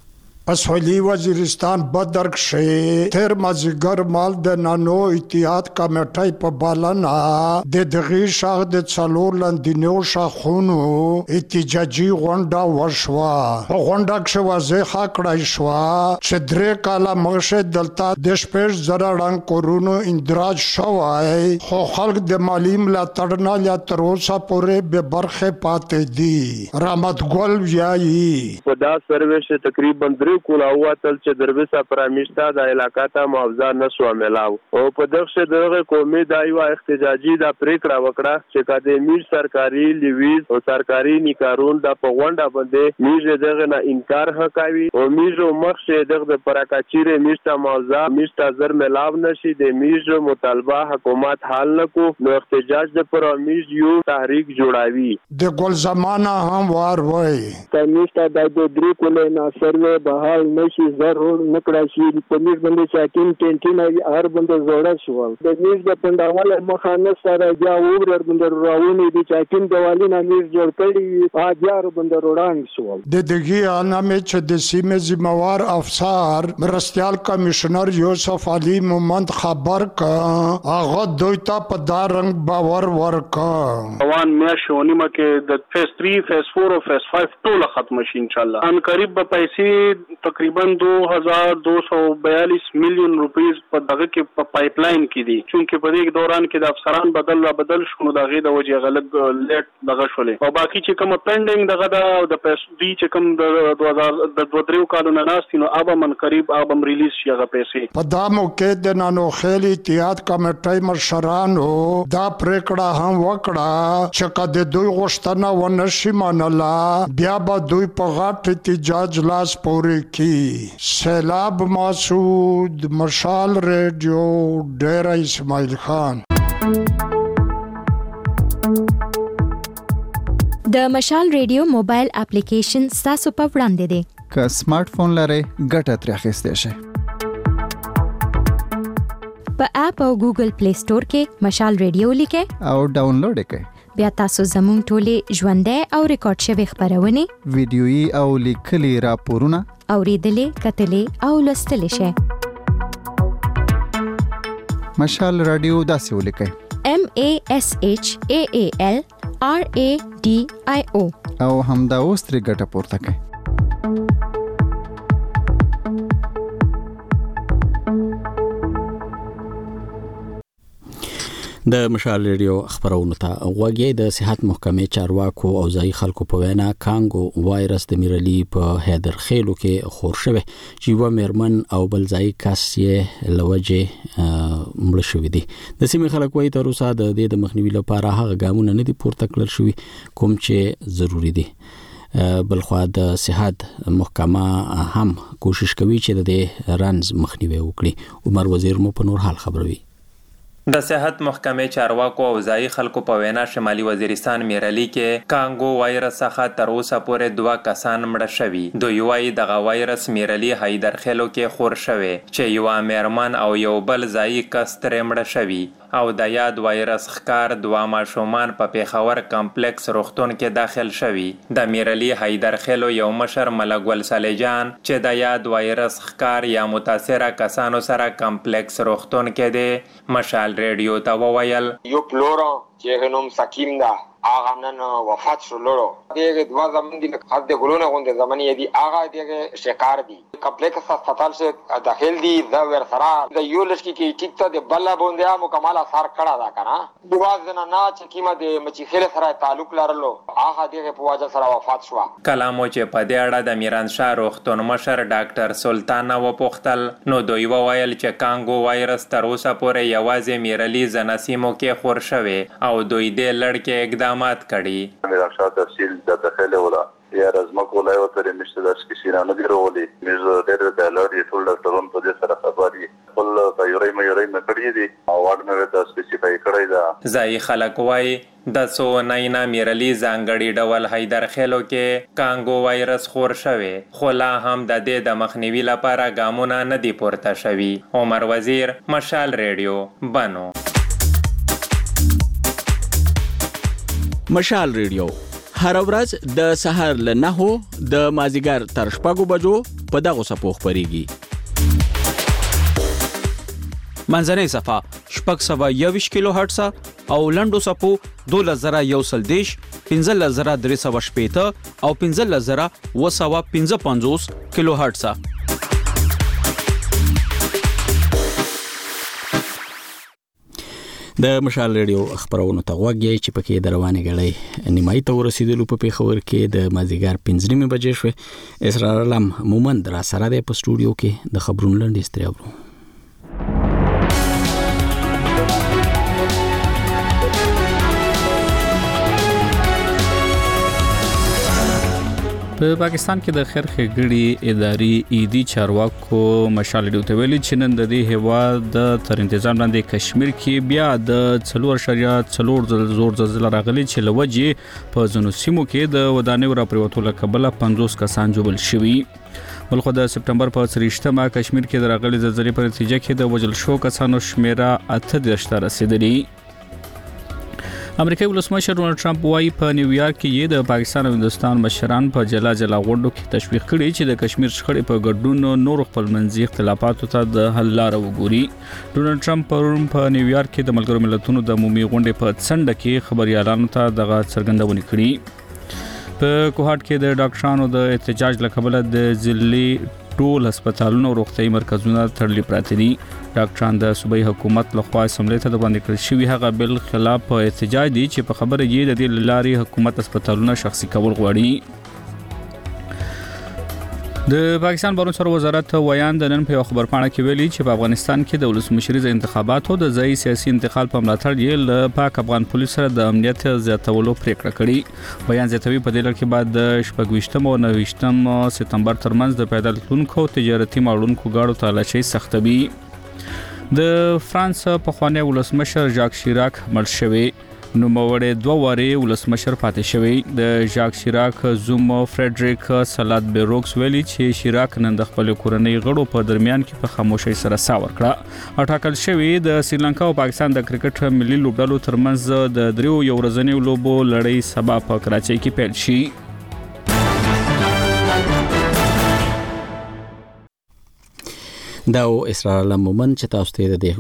Speaker 16: پسولی وزیرستان بدر کښې تیر مازدیګر مال د نانو اتحاد کمیټۍ په بلنه د دغې ښاغ د څلور لاندینیو ښاخونو احتجاجي غونډه وشوه. په غونډه کښې واضحه کړی شوه چې درې کاله مخکې دلته د شپږ زره ړنګ کورونو اندراج شوی، خو خلک د مالي ملاتړ نه لا تر اوسه پورې بې برخې پاتې دي. رحمت ګل وایي
Speaker 4: په دا سروې چې تقریبا درې کوله ووتل چې درویسه پرامیشته د علاقه ته معاوضه نه سوه میلاو، او په دغه چې دغه قومي دا یوه احتجاجي دا پرېکړه وکړه چې که د میر سرکاري لیویز او سرکاري نیکارون دا په غونډه باندې میژ دغه نه انکار ښه کوي او میژ مخ چې دغه د پراکاچیرې میژ ته معاوضه میژ ته زر میلاو نشي د میژ مطالبه حکومت حل نه کو نو احتجاج د پر میژ یو تحریک جوړاوي.
Speaker 16: د ګل زمانه هم وار وای
Speaker 17: کمیش ته د درې کوله نه سروې بحال نشي ضرور نکړای شي په میژ باندې چاکین ټینټین هر باندې جوړه شو د میژ د پنداول مخانه سره بیا ور باندې راوونی د چاکین دیوالي نه میژ جوړ کړي ا بیا ور باندې روړان شو.
Speaker 16: د دغه انامه چې د سیمې ذمہوار افسر مرستيال کمشنر یوسف علي مومند خبر کا هغه دوی ته په دا رنګ باور ورکا
Speaker 18: روان میاشونی مکه د فیس تھری فیس فور او فیس فائیو ټول ختم شي ان شاء الله. ان قریب به پیسې تقریبا دو هزار دو سو بیالیس میلیون روپیز په دغه کې په پایپ لاین کې دي، چونکه په دې دوران کې د افسران بدل را بدل شونه دغه د وجه غلط لیټ دغه شولې او باقي چې کوم پینډینګ دغه د پیسې دی چې کوم د دوه هزار د دوه درو کالو نه ناستي نو اب من قریب اب هم ریلیز شي هغه پیسې.
Speaker 16: په دا موقع د نانو خیل اتحاد کمیټې مشرانو دا پریکړه هم وکړه چې کله دوی غوښتنه ونشي منله بیا به دوی په غټ احتجاج لاس پورې کی. سیلاب مسعود، مشال ریډیو، ډیره اسماعیل خان.
Speaker 11: د مشال ریډیو موبایل اپلیکیشن تاسو په وړاندې دی.
Speaker 12: که سمارټ فون لرئ ګټه ترې اخیستی شئ.
Speaker 11: په اپ او ګوګل پلی سٹور کې مشال ریډیو لیکئ
Speaker 12: او ډاونلوډ یې کړئ.
Speaker 11: بیا تاسو زموږ ټولې ژوندۍ او ریکارډ شوي خبرونه
Speaker 12: ویډیويي او لیکلي راپورونه
Speaker 11: اوریدلې کتلې او لوستلې شئ.
Speaker 12: مشال رادیو داسې ولیکئ
Speaker 11: M A S H A A L R A D I O
Speaker 12: او همدا اوس ترې ګټه پورته کړئ.
Speaker 1: د مشال ریډیو خبرونه ته غوږی. د صحت محکمې چارواکو او ځای خلکو په وینا کانګو وایرس د میرلی په هیدر خېلو کې خور شوی چې و میرمن او بل ځای کس یې لوجه مړ شوی دي. د سیمې خلک وایي تر اوسه د دې د مخنیوي لپاره هغه ګامونه نه دي پورته کړل شوی کوم چې ضروری دي. بلخو د صحت محکمه هم کوشش کوي چې د دې رنز مخنیوي وکړي. عمر وزیر مو په نور حال خبروي.
Speaker 19: د صحت محکمې چارواکو او ځای خلکو په وینا شمالي وزیرستان میرلی کې کانګو وایرس څخه تر اوسه پورې دوه کسان مړه شوي. دوی وایي دغه وایرس میرلی هیدر خېلو کې خور شوی چې یو میرمن او یو بل ځای کس ترې مړه شوي او د یاد وایرس ښکار دوه ماشومان په پیښور کمپلیکس روغتون کې داخل شوي. د میرلی هیدر خېلو یو مشر ملګول سلیجان چې د یاد وایرس ښکار یا متاثره کسانو سره کمپلیکس روغتون کې دی مشال ریډیو ته وویل
Speaker 20: یو پلورو چې نوم سکیم ده آغا نن وفات شو لورو دیگه دوا زمان دی حد دی گلونه گونده زمانی دی آغا دیگه شکار دی کمپلیکس هسپتال سے داخل دی دا ورسرا دا یو لشکی کی ٹھیک تا دی بلا بونده مکمل اثار کڑا دا کنا دواز دنا نا چکیما دی مچی خیل سره تعلق لرلو آغا دیگه پواجه سره وفات شو.
Speaker 19: کلامو چې په دې اړه د میرانشاه روغتون مشر ډاکټر سلطان و پوښتل نو دوی وویل چې کانګو وایرس تر اوسه پورې یوازې میرلی زنسیمو کې خور شوی او دوی دې لړ کې اقدامات کړي.
Speaker 21: میرانشاه تفصیل د داخله ولا یا رزمک ولای او تر مشته داس کې شیرانه دی ورولي مې ډېر د لاري ټول ډاکټرون په دې سره خبري خپل تیوري مې یوري مې کړی دي او واډ د سپیسیفای کړی دا
Speaker 19: ځای خلک وای د سو ناینا میرلی ځانګړي ډول هیدر خېلو کې کانګو وایرس خور شوی خو لا هم د دې د مخنیوي لپاره ګامونه نه دي پورته شوي. عمر وزیر مشال ریډیو بنو.
Speaker 1: مشال ریډیو هر ورځ د سحر له نهو د مازیګر تر شپږو بجو په دغه سپو خبريږي.
Speaker 2: منځنۍ صفه شپږ سوه یوویشت کیلو هرټز او لنډو صفو دولس زره یو سل دېرش، پنځلس زره درې سوه شپېته او پنځلس زره اوه سوه پنځه پنځوس کیلو هرټز.
Speaker 1: د مشال ریډیو خبرونو ته غوږی چې پکې د روانې غړې نیمایي ته ورسېدلو په پیښور کې د مازیګر پنځه نیمې بجې شوې. اسرار علم مومند را سره د په سټوډیو کې د خبرونو لاندې استریاورو.
Speaker 22: په پاکستان کې د خیر ښېګړې اداري ایدي چارواکو مشال ریډیو ته ویلي چې نن د دې هیواد د تر انتظام لاندې کشمیر کې بیا د څلور اعشاریه څلور زور زلزله راغلي چې له وجې په ځینو سیمو کې د ودانیو راپریوتو له کبله پنځوس کسان ژوبل شوي. بلخو د سپټمبر په څلرویشتمه کشمیر کې د راغلي زلزلې په نتیجه کې د وژل شوو کسانو شمیره اته دېرش ته رسیدلي. امریکایي ولسمشر ډونالډ ټرمپ وايي په نیویارک کې د پاکستان او هندستان مشران په جلا جلا غونډو کې تشویق کړي چې د کشمیر شخړې په ګډون نور خپلمنځي اختلافاتو ته د حل لار وګوري. ډونالډ ټرمپ پرون په نیویارک کې د ملګرو ملتونو د عمومي غونډې په څنډه کې خبريالانو ته دغه څرګندونه کړې. په کوهاټ کې د ډاکټرانو د احتجاج له کبله د ضلعي ټول هسپتالونو او روغتيایي مرکزونه تړلي پراته دي. ډاکټران د صوبایي حکومت لخوا اسمبلی ته د باندې کړی شوی هغه بل خلاف احتجاج دي چې په خبره یې د دې لاري حکومت هسپتالونه شخصي کول غواړي. د پاکستان بهرنی چارو وزارت ویان د نن په خبر پاڼه کې ویلي چې په افغانستان کې د ولسمشریز انتخاباتو د ځای سیاسي انتقال په ملاتړ یې له پاک افغان پولیس سره د امنیت زیاتولو پریکړه کړې. بیان زیاتوي په دې لړ کې بعد د شپږویشتم او نهویشتم سپتمبر ترمنځ د پیدل تلونکو تجارتي ماړونکو گاډو تالاشي سختوي. د فرانس پخوانی ولسمشر ژاک شیراک مړ شوی. نوموړی دوه واري ولسمشر پاتې شوی. د ژاک شیراک زوم فریډریک سلات بیروکس ویلي چې شیراک نن د خپل کورنۍ غړو په درمیان کې په خاموشۍ سره ساور کړه. اټاکل شوی د سریلانکا او پاکستان د کرکټ ملي لوبډلو ترمنځ د دریو یو ورځنیو لوبو لړۍ سبا په کراچۍ کې پیل شي.
Speaker 1: دا او اسرار علم مومند چې تاسو ته د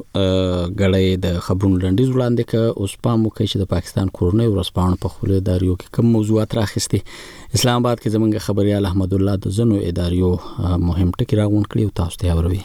Speaker 1: غړې د خبرونو لاندې وړاندې ک اوس پام وکړئ چې د پاکستان کورنۍ ورسپاڼه په خپل اداریو کې کوم موضوعات راخستي. اسلام آباد کې زمونږ خبريال احمد الله د زنو اداریو مهم ټکی راغون کړی او تاسو ته اوروي.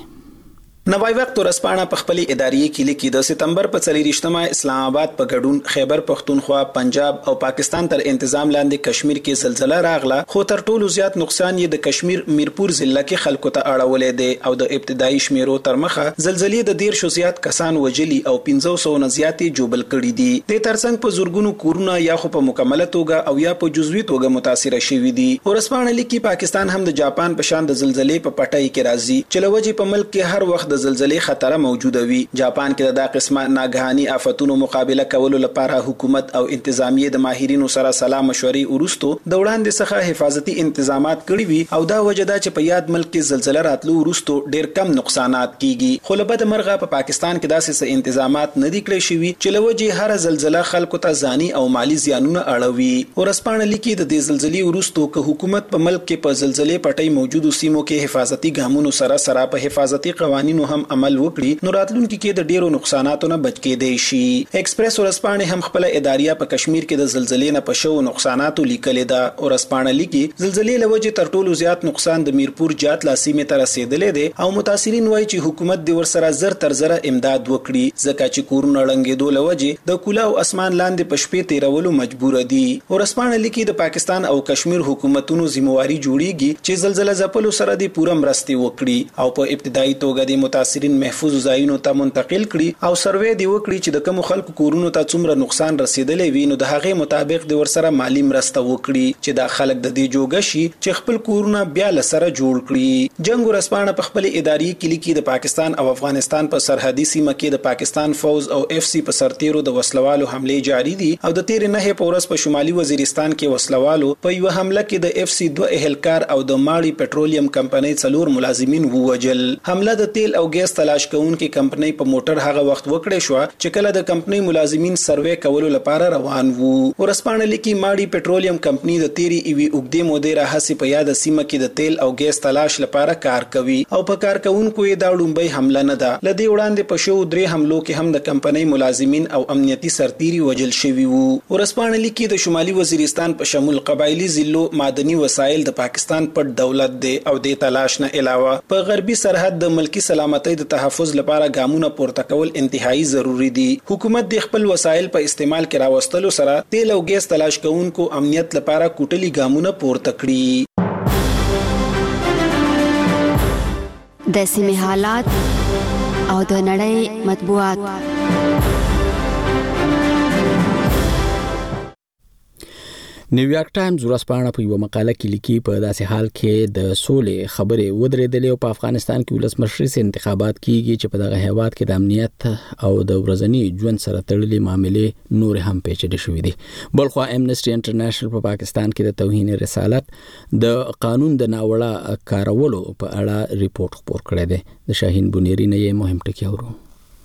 Speaker 5: نوای وخت ورسپانه په خپل اداري کې لیکي د سپتمبر په څلرویشتمه اسلام آباد په ګډون خیبر پختونخوا پنجاب او پاکستان تر انتظام لاندې کشمیر کې زلزلہ راغله خو تر ټولو زیات نقصان یې د کشمیر میرپور ضلع کې خلکو ته اړولې دی او د ابتدایي شمیرو تر مخه زلزلې د ډیر شو زیات کسان وجلی او پنځه سوه نه زیاتې جوبل کړي دي. د ترڅنګ په زورګونو کورونه یا خو په مکمله توګه او یا په جزوي توګه متاثر شوي دي. ورسپانه لیکي پاکستان هم د جاپان په شان د زلزلې په پټای کې راځي چې لوجه په ملک کې هر وخت د زلزلې خطر موجوده وي. جاپان کې د قسمه ناګهاني آفتونو مقابله کولو لپاره حکومت او انتظامیه د ماهرینو سره سلا مشورې ورستو د وړاندې څخه حفاظتي انتظامات کړی وي او دا وجدا چې په یاد ملک کې زلزلہ راتلو ورستو ډیر کم نقصانات کیږي. خو له بده مرغه په پاکستان کې داسې انتظامات نه دي کړی شوی چې لوجه هر زلزلہ خلکو ته ځاني او مالی زیانونه اړوي. ورسپانه لیکي د دې زلزلې ورستو که حکومت په ملک کې په زلزلې پټي موجودو سیمو کې حفاظتي ګامونو سره سره په حفاظتي قوانینو هم عمل وکړي نو راتلونکي کې د ډیرو نقصاناتو نه بچ کېدای شي. ایکسپریس ورسپانه هم خپل اداریه په کشمیر کې د زلزلې نه پښو نقصاناتو لیکلې ده. ورسپانه لیکي زلزلې لوجه تر ټولو زیات نقصان د میرپور جات لاسیمه تر رسیدلې دي او متاثرین وایي چې حکومت د ورسره زر تر زر امداد وکړي ځکه چې کورونه لنګېدو لوجه د کولا او اسمان لاندې پشپې تیرولو مجبور دي. ورسپانه لیکي د پاکستان او کشمیر حکومتونو ذمہواری جوړیږي چې زلزلہ ځپلو سره د پوره مرستي وکړي او په ابتدایي توګه د متاثرین محفوظ ځایونو ته منتقل کړي او سروې دی وکړي چې د کوم خلکو کورونو ته څومره نقصان رسیدلې وي نو د هغه مطابق د ورسره مالی مرسته وکړي چې دا خلک د دې جوګه شي چې خپل کورونه بیا لسره جوړ کړي. جنگ ورسپانه په خپل اداري کې لیکي د پاکستان او افغانستان په سرحدي سیمه کې د پاکستان فوز او اف سی په سرتیرو د وسلوالو حمله جاری دي او د تیر نه په ورځ په شمالي وزیرستان کې وسلوالو په یو حمله کې د اف سی دوه اهلکار او د ماړي پټرولیم کمپنۍ څلور ملازمین ووجل. حمله د تیل او او ګیس تلاش کوونکي کمپنۍ په موټر هغه وخت وکړې شو چې کله د کمپنۍ ملازمین سروې کولو لپاره روان وو. ورسپانه لیکي ماډي پټرولیم کمپنۍ د تیری ایوي اوګدې مودې راهسي په یاد سیمه کې د تیل او ګیس تلاش لپاره کار کوي او په کارکونکو یې دا لومبۍ حمله نه ده. لدی وړاندې په شو درې حملو کې هم د کمپنۍ ملازمین او امنیتي سرتیري وجل شوي وو. ورسپانه لیکي د شمالي وزیرستان په شمول قبایلی ضلعو معدني وسایل د پاکستان پټ دولت دی او د تلاش نه علاوه په غربي سرحد د ملکی سلامتۍ د تحفظ لپاره ګامونه پورته کول انتهایی ضروری دي. حکومت د خپل وسایل په استعمال کې راوستلو سره تیل او ګیس تلاش کوونکو امنیت لپاره کوټلي ګامونه پورته کړي.
Speaker 8: د سیمې حالات او د نړۍ مطبوعات.
Speaker 1: نیویارک ټایمز ورځپاڼه په یو مقاله کې لیکي په داسې حال کې د سولې خبرې ودرېدلې او په افغانستان کې ولسمشري انتخابات کیږي چې په دغه هیواد کې د امنیت او د ورځني ژوند سره تړلې معاملې نور هم پیچیده شوې دي. بلخو امنیسټي انټرنیشنل په پاکستان کې د توهین رسالت د قانون د ناوړه کارولو په اړه ریپورت خپور کړی دی. د شاهین بنيري نه یې مهم ټکی اورو.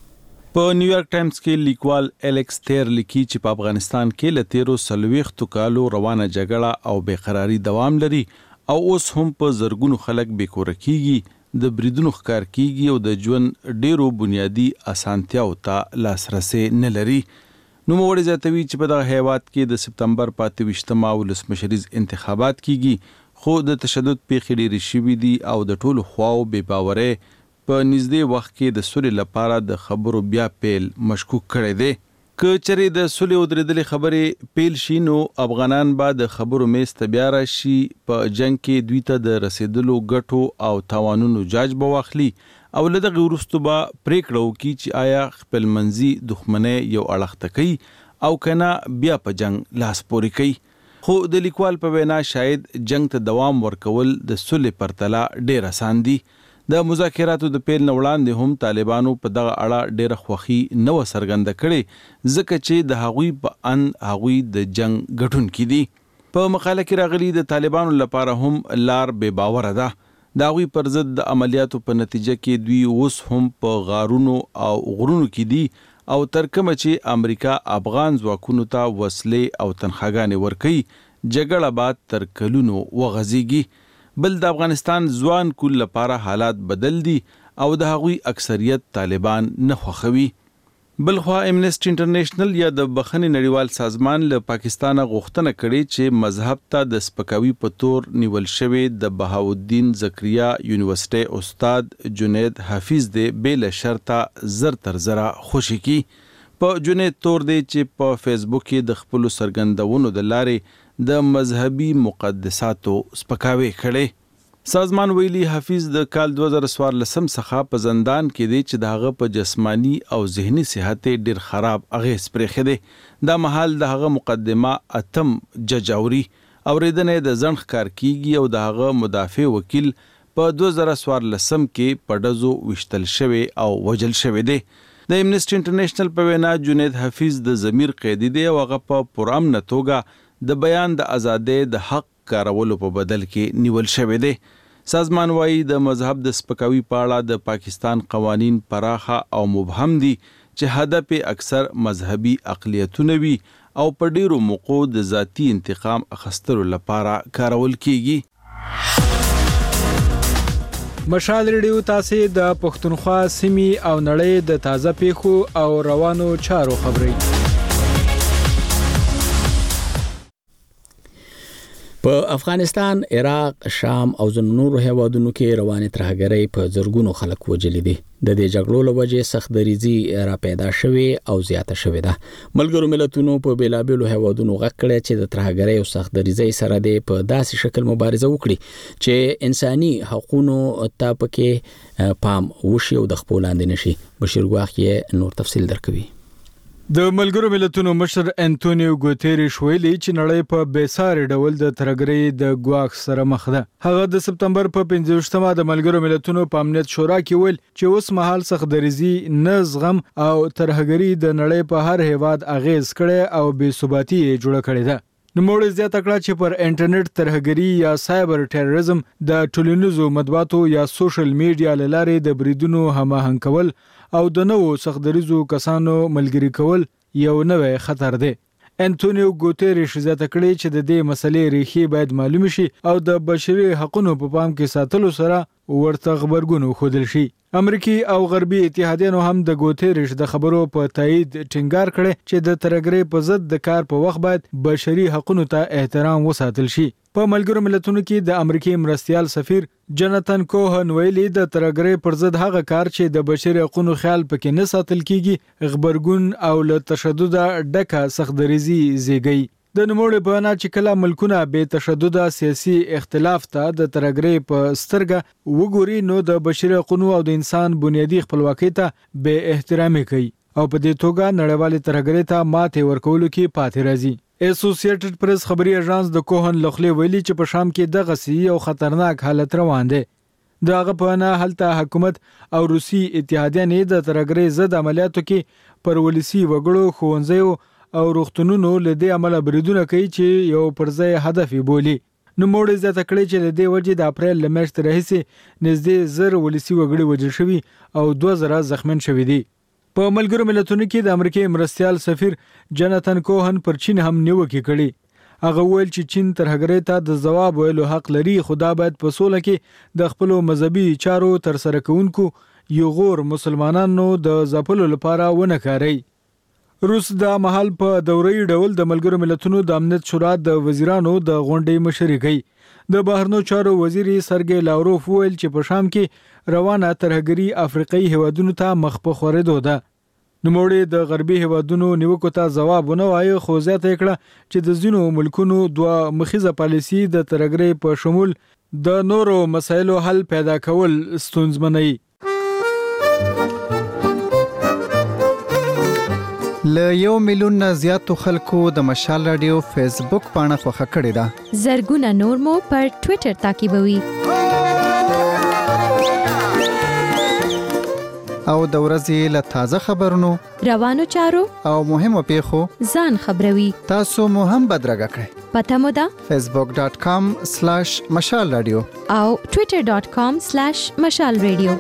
Speaker 2: په نیویارک ټایمز کې لیکوال الیکس تیر لیکي چې په افغانستان کې له تیرو سلويختو کالو روانه جګړه او بیقراری دوام لري او اوس هم په زرګونو خلک بیکور کیږي، د بریدونو ښکار کیږي او د ژوند ډیرو بنیادی اسانتیاو ته لاسرسي نه لري. نو موږ زیاتوي چې په دغه هیواد کې د سپتمبر پاتې وشتمه ولسمشریز انتخابات کیږي، خو د تشدد پیښې ډېرې شوې دي او د ټولو خواو بې باورۍ په نږدې وخت کې د سولې لپاره د خبرو بیا پیل مشکوک کړی دی. که چېرې د سولې او درېدلې خبرې پیل شي نو افغانان به د خبرو میز ته بیا راشي، په جنگ کې دوی ته د رسیدلو ګټو او تاوانونو جاج به واخلي او له دغې وروسته به پریکړه وکړي چې آیا خپلمنځي دښمنۍ یو اړخ ته کوي او کنه بیا په جنگ لاس پورې کوي. خو د لیکوال په وینا شاید جنگ ته دوام ورکول د سولې پرتله ډېر آسان دي. د مذاکراتو د پیل نه وړاندې هم طالبانو په دغه اړه ډېره خوښي نه و څرګنده کړې ځکه چې د هغوی په ان هغوی د جنگ ګټونکي دي. په مقاله کې راغلي د طالبانو لپاره هم لار بې باوره ده. د هغوی پر ضد د عملیاتو په نتیجه کې دوی اوس هم په غارونو او غرونو کې دي او تر کومه چې امریکا افغان ځواکونو ته وسلې او تنخواګانې ورکوي، جګړه به تر کلونو وغځېږي. بل د افغانستان ځوان کول لپاره حالات بدل دي او د هغوی اکثریت طالبان نه خوښوي. بلخوا امنیسټي انټرنیشنل یا د بخښنې نړیوال سازمان له پاکستانه غوښتنه کړې چې مذهب ته د سپکاوي په تور نیول شوی د بهاءالدین زکریا یونیورسيټي استاد جنید حفیظ دی بل شرطه زر تر زره خوشی کی. په جنید تور دی چې په فیسبوک کې د خپل سرګندونو د لارې د مذهبي مقدساتو سپکاوي کړي. سازمان ویلي حفیظ د کال دوه زره څوارلسم څخه په زندان کې دی چې دغه په جسمانی او ذهني صحت ډیر خراب اغیز پرې خده. دا محل دغه مقدمه اتم جج اوري اوریدنه د ځنخ کار کیږي او دغه مدافع وکیل په دوه زره څوارلسم کې په دزو وشتل شوی او وجل شوی دی. د امنیسټي انټرنیشنل په وینا جنید حفیظ د ضمیر قیدی دی او هغه په پرامن توګه د بیان د ازادۍ د حق کارولو په بدل کې نیول شوی دی. سازمان وايي د مذهب د سپکاوي په اړه د پاکستان قوانین پراخه او مبهم دي چې هدف اکثر مذهبي اقلیتونه وي او په ډیرو موقعو د ذاتی انتقام اخیستلو لپاره کارول کیږي.
Speaker 10: مشال ریډیو تاسو د پښتونخوا سیمې او نړۍ د تازه پیښو او روانو چارو خبري
Speaker 1: په افغانستان، عراق، شام او ځینو نورو هیوادونو کې روانې ترهګرۍ په زرګونو خلک وژلي دي. د دې جګړو له وجې سخت دریزي را پیدا شوې او زیاته شوې ده. ملګرو ملتونو په بیلابیلو هیوادونو غږ کړی چې د ترهګرۍ او سخت دریزۍ سره د په داسې شکل مبارزه وکړي چې انساني حقوقو ته پکې پام وشي او د خپل لاندې نشي. بشیر ګواخ یې نور تفصیل درکوي.
Speaker 10: د ملګرو ملتونو مشر انټونیو ګوتيریش ویلي چې نړۍ په بیساري ډول د ترهګرۍ د ګواښ سره مخ ده. هغه د سپتمبر په پنځوستمه د ملګرو ملتونو په امنیت شورا کې ویل چې اوس مهال سخت دریزي نه زغم او ترهګرۍ د نړۍ په هر هیواد اغیز کړي او بې ثباتي جوړه کړې ده. نوموړي زیاته کړه چې پر انټرنیټ ترهګري یا سایبر ټیرریزم د ټولنیزو مطبوعاتو یا سوشل میډیا لارې د بریدونو هماهنګ کول او د نوو سختدریزو کسانو ملګری کول یو نوې خطر دی. انټونیو ګوتيریش زیاته کړې چې د دې مسلې ریښې باید معلوم شي او د بشري حقوقو په پام کې ساتلو سره ورته خبرګون وښودل شي. امریکای او غربي اتحادیانو هم د ګوتيریش د خبرو په تایید ټینګار کړي چې د ترهګرۍ په ضد د کار په وخت باید بشري حقوقو ته احترام وساتل شي. په ملګرو ملتونو کې د امریکای مرستيال سفیر جناتن کوهن ویلي د ترهګرۍ پر ضد هغه کار چې د بشري حقوقو خیال پکې نه ساتل کیږي خبرګون او له تشدد ډکه سختدریزي زیږي. د نوموړي په اړه چې کله ملکونه به تشدد سیاسي اختلاف ته د ترهګرۍ په سترګه وګوري نو د بشري حقوقو او د انسان بنیادی خپلواکۍ ته به احترامي کوي او په دې توګه نړیوال ترهګرۍ ته ماته ورکولو کې پاتې راځي. اسوسییټډ پریس خبري اژانس د کوهن لخلې ویلي چې په شام کې دغه سی او خطرناک حالت روان دی. دغه په اړه هلته حکومت او روسي اتحادیان د ترهګرۍ ضد عملیاتو کې پر ولسی وګړو خوونځیو او روغتونونو له دې عمله بریدونه کوي چې یو پرځای هدف بولي. نو موږ زیاته کړی چې له دې وجې د اپریل لمشت راهیسې نږدې زر ولسی وګړي وژل شوي او دوه زره زخمین شوي دي. په ملګرو ملتونو کې د امریکای مرستيال سفیر جناتن کوهن پر چین هم نیوکه کړې. هغه ویل چې چین ترهګرۍ ته د جواب ویلو حق لري خو دا باید په سوله کې د خپل مذهبي چارو تر سره کوونکو یو غور مسلمانانو د ځپلو لپاره ونه کاری. روس د محل په دوري ډول د ملګرو ملتونو د امنیت شورا د وزیرانو د غونډې مشري کوي. د بهرنیو چارو وزیر سرګي لاوروف ویل چې په شام کې روانه ترهګري افریقایي هیوادونو ته مخ په خورېدو ده. نوموړي د غربي هیوادونو نیوکو ته ځواب ونه وایي خو زیاته کړه چې د ځینو ملکونو دوه مخیزه پالیسي د ترهګرۍ په شمول د نورو مسایلو حل پیدا کول ستونزمنوي.
Speaker 12: ل یو میلیون نه زیاتو خلکو د مشال رادیو فیسبوک پاڼه خوښه کړې ده.
Speaker 11: زرګونه نور مو پر ټوئیټر تعقیبوي.
Speaker 12: او د ورځې له تازه خبرونو
Speaker 11: روانو چارو
Speaker 12: او مهمو پیښو
Speaker 11: ځان خبروي.
Speaker 12: تاسو مو هم بدرګه کړئ.
Speaker 11: پته مو ده
Speaker 12: facebook dot com slash مشال رادیو
Speaker 11: او twitter dot com slash مشال رادیو.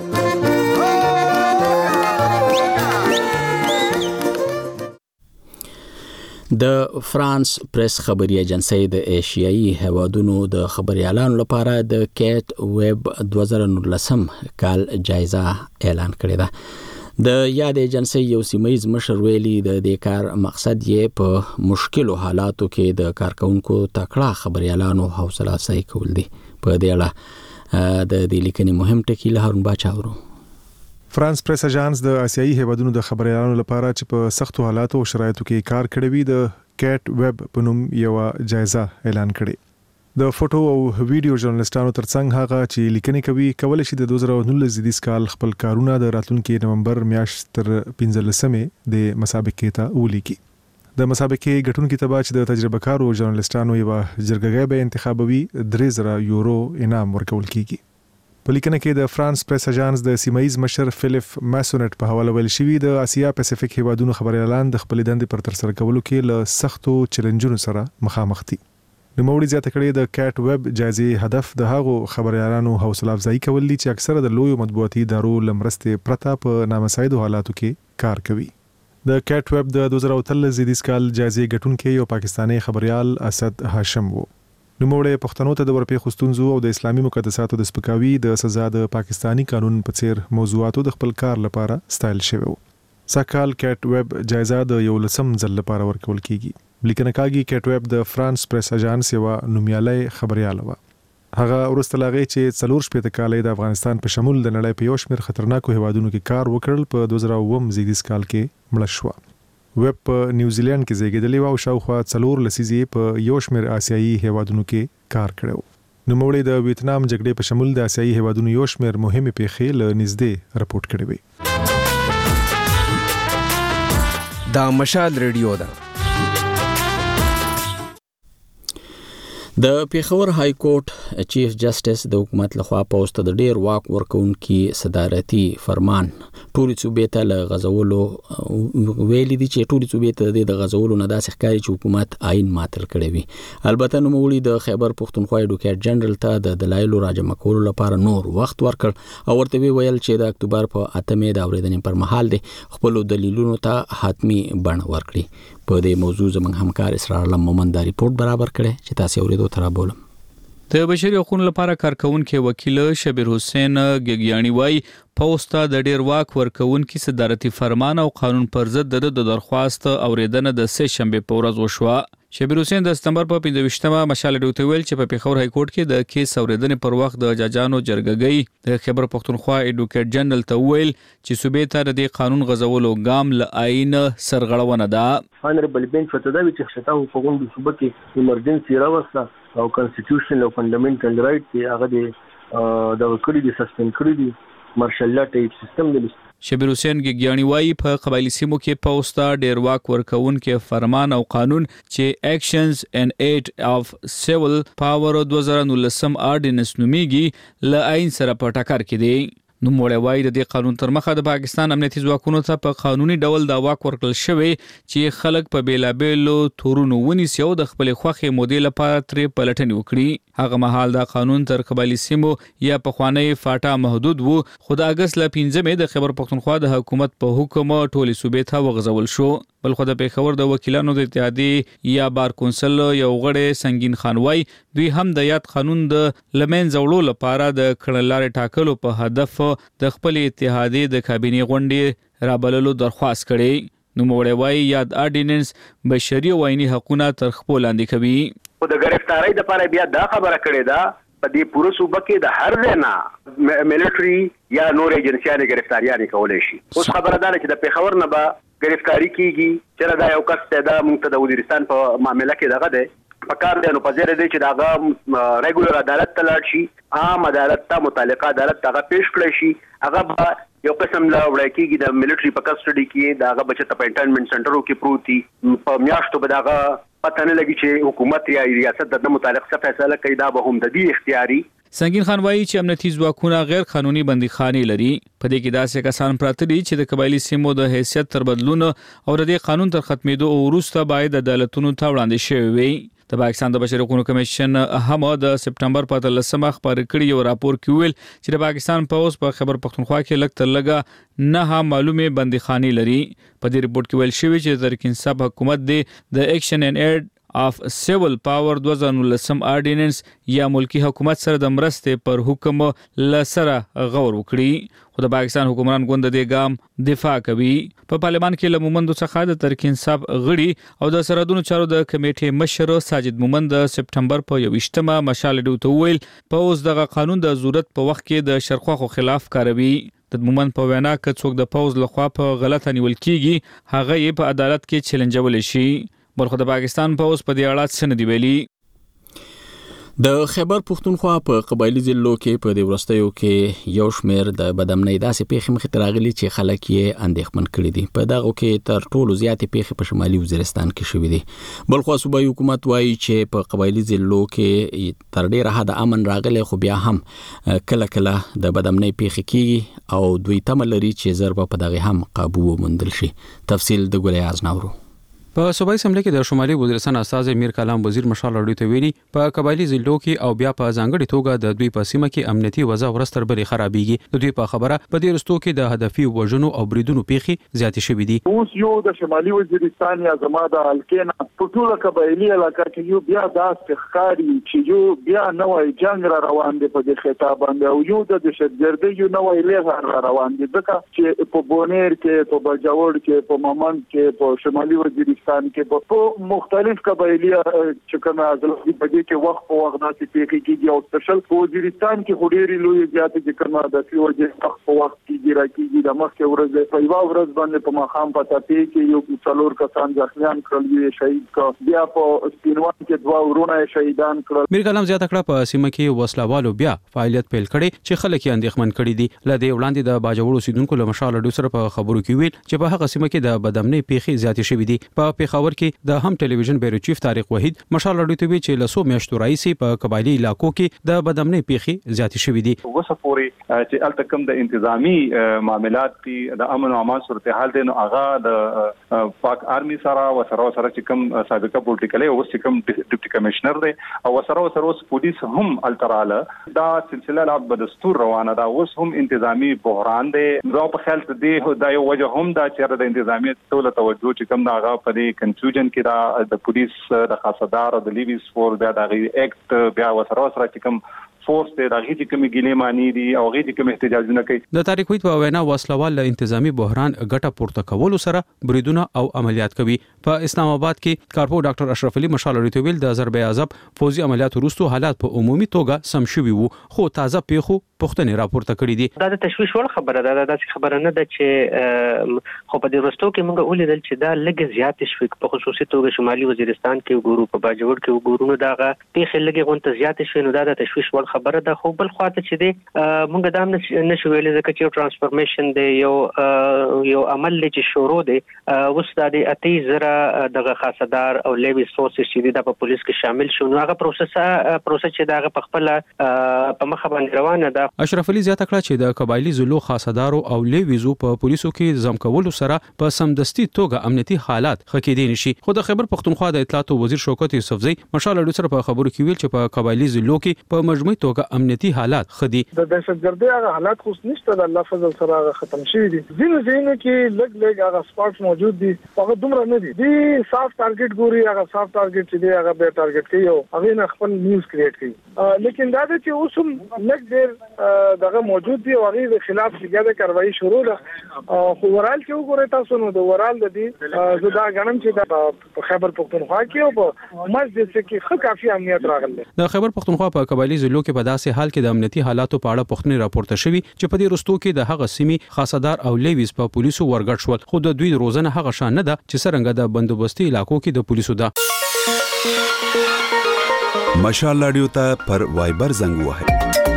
Speaker 1: د فرانس پریس خبري ایجنسی د ایشیایي هیوادونو د خبريالانو لپاره د کیټ ویب دوه زره نولسم کال جایزه اعلان کړې ده. د یاد ایجنسی یو سیمایي مشر ویلي د دې کار مقصد یې په مشکلو حالاتو کې د کارکونکو تکړه خبريالانو حوصله افزایی کول دي. په دې اړه د دې لیکنې مهم ټکی له هارون باچاورو.
Speaker 6: فرانس پریس اژانس د آسیایي هیوادونو د خبريالانو لپاره چې په سختو حالاتو او شرایطو کې کار کړی وي د کیټ ویب په نوم یو جایزه اعلان کړي. د فوټو او ویډیو ژورنالیستانو ترڅنګ هغه چې لیکنې کوي کولای شي د دوه زره نولس زیدیس کال خپل کارونه د راتلونکي نومبر میاشت تر پنځلسمې د مسابقې ته ولیکي. د مسابقې ګټونکو ته چې د تجربه کارو ژورنالیستانو یو جرګه به انتخابوي درې زره یورو انعام ورکول کیږي. په لیکنه کې د فرانس پریس اژانس د سیمایي مشر فلیپ ماسونټ په حواله ویل شوی د اسیا پاسفیک هیوادونو خبريالان د خپل دندې پر تر سره کولو کې له سختو چیلنجونو سره مخامخ دي. نوموړي زیاته کړې د کیټ ویب جایزې هدف د هغو خبريالانو حوصله افزایی کول دي چې اکثره د لویو مطبوعاتي ادارو لمرسته پرتا په نامساعدو حالاتو کې کار کوي. د کیټ ویب د دوه زره اتلس زیدیس کال جایزې ګټونکي یو پاکستانی خبريال اسد هاشم وو. نوموړي پښتنو ته د ورپېښو ستونزو او د اسلامي مقدساتو د سپکاوي د سزا د پاکستانی قانون په څیر موضوعاتو د خپل کار لپاره ستایل شوی وو. سکهال کیټ ویب جایزه د یو لسم ځل لپاره ورکول کیږي. لیکنه کاږي کیټ ویب د فرانس پریس اژانس یو نومیالي خبريال و. هغه ورسته لاغې چې څلور شپږ کالې د افغانستان په شمول د نړۍ په یو شمېر خطرناکو هیوادونو کې کار وکړل په دوه زره اووم زیږدیز کال کې مړ شو. ویب په نیوزیلند کې زیږیدلی و او شاوخوا څلور لسیزې په یو شمېر آسیایي هیوادونو کې کار کړو. نوموړي د ویتنام جګړې په شمول د آسیایي هیوادونو یو شمېر مهمه پیښې له نږدې راپورټ کړې وي.
Speaker 9: دا مشال ریډیو ده.
Speaker 1: د پیښور های کورټ چیف جسټس د حکومت لخوا پوسټ د ډیر واک ورکونکي صدارتي فرمان ټولي صوبې ته ل غزولو ویلي دي چې ټولي صوبې ته د غزولو نه داسې ښکاري چې حکومت آئین ماتل کړی وي. البته نو موړي د خیبر پښتونخوا ایډوکیټ جنرال ته د دلایلو راجمع کولو لپاره نور وخت ورکړ او ورته ویل چې د اکتوبر په اتمې د اورېدنې پر مهال د خپل دلیلونو ته حتمی بڼه ورکړي. په دې موضوع زموږ همکار اسرار الله مومند دا ریپورت برابر کړي چې تاسو اورېدو تر بولم.
Speaker 22: د بشري حقوقو لپاره کارکونکو وکیل شبیر حسین ګګیانی وای پوسټ د ډیر واک ورکونکو صدارتي فرمان او قانون پر ضد د درخواست اوریدنه د سه شنبه په ورځ وشوه. شبیر حسین د سپتمبر په پنځه مشال ډیوټي ویل چې په پیښور های کورټ کې د کیس اوریدنې پر وخت د ججانو جرګګۍ د خیبر پښتونخوا ایډوکیټ جنرال ته ویل چې صوبې ته د قانون غزولو ګام ل آئین سرغړونه ده.
Speaker 9: Honorable bench فتداوی چې شتاو په کوم د صوبې کې ایمرجنسي راوسته او کانسټیټیوشن او فندامنټل رائټ دی هغه د د کړي دي سسپند کړي دي مارشل لا ټایپ سیستم دی.
Speaker 22: شبیر حسین ګګیانی وای په قبایلی سیمو کې پوسټ ډیر واک ورکونکو فرمان او قانون چې ایکشنز ان ایټ اف سیول پاور دوه زره نولسم آرډیننس نومیږي ل آئین سره په ټکر کې دی. نو موړی وای د دې قانون تر مخه د پاکستان امنیتي ځواکونو ته په قانوني ډول د واک ورکړل شوی چې خلک په بیلابېلو تورونو ونیسي او د خپل خوخي مودې لپاره ترې پلټنې وکړي. هغه مهال دا قانون تر قبایلی سیمو یا په خوانی فاټا محدود وو خو د اگست ل پنځمې د خیبر پښتونخوا د حکومت په حکم ټولي صوبې ته وغځول شو. بل خو د پیښور د وکیلانو د اتحادیې یا بار کونسل یو غړی سنگین خان وای دوی هم د یاد قانون د لمن زولو لپاره د کړنلارې ټاکلو په هدف د خپل اتحادیې د کابینې غونډې رابللو درخواست کړي. نو موړی وای یاد آرډیننس بشري او عیني حقوقونه تر خپل لاندې کوي.
Speaker 14: او د گرفتاری د لپاره بیا دا خبره کړې ده په دې پوره صوبه کې د هر ځای ملټري یا نور ایجنسیانه گرفتاریانه کولای شي. اوس خبره ده چې د پیښور نه به گرفتاری کیږي چې دا یو کس ته د موږ ته د وزیرستان په معاملې کې دغه ده په کار دی نو په ځای دی چې داغه ریګولر عدالت ته لاړ شي عام عدالت ته متعلقه عدالت ته پیش کړی شي هغه یو قسم لا وړای کیږي د ملټري په کسټډي کې داغه بچت په انټرنمنت سنټرو کې پروتي په میاشتو به داغه پته نه لګي چې حکومت یا ریاست د متعلق څه فیصله کوي دا به هم د دې اختیاري.
Speaker 22: سنگین خان وایي چې امنیتي ځواکونه غیر قانوني بندیخانې لري. په دې کې داسې کسان پراته دي چې د قبایلی سیمو د حیثیت تر بدلون او د قانون تر ختمېدو وروسته باید عدالتونو ته وړاندې شوی وي. د پاکستان د بشري حقوقو کمیشن هم د سپتمبر په اتلسمه خبر کړی یو راپور کې ویل چې د پاکستان پولیس په خبر پښتونخوا کې لږ تر لږه نه معلومه بندیخانې لري. په دې ریپورت کې ویل شوی چې د ترکین صاحب حکومت د ایکشن ان ایډ اف سیول پاور دوه زره نولسم آرډیننس یا ملکی حکومت سره د مرستې پر حکم لسره غور وکړي. خو د پاکستان حکومران ګوند د ګام دفاع کوي. په پارلمان کې له مومند څخه د ترکین صاحب غړي او د سرحدونو چارو د کمیټې مشر ساجد مومند د سپتمبر په یوویشتمه مشال ډیوټ ویل په اوس دغه قانون د ضرورت په وخت کې د شرخواخو خلاف کاروي. د مومند په وینا کې څوک د پوز لخوا په غلطه نیول کیږي هغه یې په عدالت کې چیلنجول شي. بلخو د پاکستان په اوس په دې اړه څه نه دی ویلي. د خیبر پښتونخوا په قبایلی ضلعو کې په دې ورستیو کې یو شمېر د بدامنۍ داسې پیښې مخې ته راغلي چې خلک یې اندېښمن کړي دي. په دغو کې تر ټولو زیاتې پیښې په شمالي وزیرستان کې شوې دي. بلخو صوبایي حکومت وایي چې په قبایلی ضلعو کې تر ډېره حده امن راغلی خو بیا هم کله کله د بدامنۍ پیښې کیږي او دوی تمه لري چې ژر به په دغې هم قابو وموندل شي. تفصیل د ګل اعظم نورو.
Speaker 2: په صوبایي اسمبلی کې د شمالي وزیرستان استاد میر کلام وزیر مشال راډیو ته ویلي په قبایلی ضلعو کې او بیا په ځانګړي توګه د دوی په سیمه کې امنیتي وضع ورستر بلې خرابېږي. د دوی په خبره په دې رستو کې د هدفي وژنو او بریدونو پیښې زیاتې شوې دي.
Speaker 23: اوس یو د شمالي وزیرستان یا زما د الکینا په ټول قبایلی علاقه کې یو بیا داسې ښکاري چې یو بیا نوې جنگ را روان دی په دې خطاب باندې او یو د دهشتګردۍ یو نوې لغړ را روان دی ځکه چې په بونیر کې په بجاور کې په ممند کې په شمالي وزیرستان کې په مختلف قبایلی چې کومه ازلي په دې کې وخت په وخت داسې پیښې کېږي او سپیشل په وزیرستان کې خوري لوی زیاتې چې کومه د فیوجه وخت په وخت کېږي راکېږي د مخکې ورځ په یو ورځ باندې په مخام په تپې کې یو څلور کسان ځخمیان کړل وی شهید کړ بیا په سپینوان کې دوه ورونه شهیدان کړل.
Speaker 2: میر کلام زیاته کړه په سیمه کې وسلوالو بیا فعالیت پیل کړي چې خلک یې اندېښمن کړي دي. لدې وړاندې د باجوړو سیدونکو له مشال ډو سره په خبرو کې ویل چې په هغه سیمه کې د بدامنۍ پیښې زیاتې شوې دي. په په پیښور کې د هم ټلویزیون بیرو چیف طارق وحید مشال رادیو ته وی چې لسو میاشتو راځي په قبایلی علاقو کې د بدامنۍ پیښې زیاتې شوې دي.
Speaker 3: وسه پوری چې الته کوم د انتظامی معاملات دي د امن او امان صورتحال دي نو هغه د پاک آرمي سره و سره سره چې کوم سابقه پولیټیکل او چې کوم ډیپټي کمشنر دی او سره سره پولیس هم التراله دا سلسله لا بدستور روانه دا اوس هم انتظامی بحران دی. زه په خیال ته دی دا یو وجه هم دا چې د انتظامی ټول توجه چې کوم دا هغه په دې کنفیوژن کې دا د پولیس د خاصدار د لیویس فور بیا د اکټ بیا و سره سره چې کوم فورس ته دغه چې کوم ګیلې مانی دي او غي چې کوم احتجاجونه کوي.
Speaker 2: د طارق وحید په وینا وسلوال له انتظامی بحران ګټه پورته کولو سره بریدونه او عملیات کوي. په اسلام آباد کې کارپو ډاکټر اشرف علي مشال ریټویل د ضرب اعظم فوزي عملیات وروسته حالات په عمومي توګه سم شوي وو خو تازه پیښو پښتنې راپورته کړې دي.
Speaker 7: دا د تشویش وړ خبره ده دا چې خبره نه ده چې خو په دې وروستو کې موږ ولیدل چې دا لږ زیات شوي په خصوصي توګه شمالي وزیرستان کې وګورو په باجوړ کې وګورو دا پیښې لږ غونته زیات شوي نو دا د تشویش وړ خبره ده. خو بل خواته چې دی موږ دا نه شو ویلې ځکه چې یو ترانسفورمیشن دی یو یو عمل چې شروع دی اوس د اتي زره دغه خاصدار او لیویس فورس چې د په پولیس کې شامل شو نو هغه پروسس پروسس چې دا په خپل په مخ باندې روانه ده.
Speaker 2: اشرف علي زیاته کړه چې د قبایلی زلو خاصدارو او لیویزو په پولیسو کې ځم کولو سره په سمدستي توګه امنیتي حالات خکېدي نشي. خو د خیبر پښتونخوا د اطلاعات وزیر شوکت یوسفزئی مشال اډو سره په خبرو کې ویل چې په قبایلی زلو کې په مجموعي توګه امنیتي حالات خدي.
Speaker 23: د دهشتګردي هغه حالات خو نشته د الله فضل سره هغه ختم شي دي. ځینې ځینې کې لګ لګ هغه سپاټس موجود دي هغه دومره نه دي. دی صاف ټارګټ ګوري هغه صاف ټارګټ چې دی هغه به ټارګټ کوي او هغه نه خپل نیوز کریټ کوي. لیکن دا چې اوس هم لګ ډېر دغه موجود دي او هغه د خلاف لګیده کاروایی شروع ده. خو ورال چې وګورئ تاسو نو د ورال د دې زدا غنم چې د خیبر پښتونخوا کې او په مسجد کې خو کافي امنیت راغلی.
Speaker 2: د خیبر پښتونخوا په قبایلی ضلعو کې په داسې حال کې د امنیتي حالاتو په اړه پوښتنې راپورته شوې چې په دې رستو کې د هغه سیمې خاصدار او لیویز په پولیسو ورګډ شول خو د دوی روزنه هغه شان نه ده چې څنګه د بندوبستي علاقو کې د پولیسو ده.
Speaker 13: مشال رادیو ته پر وایبر زنګ وهئ.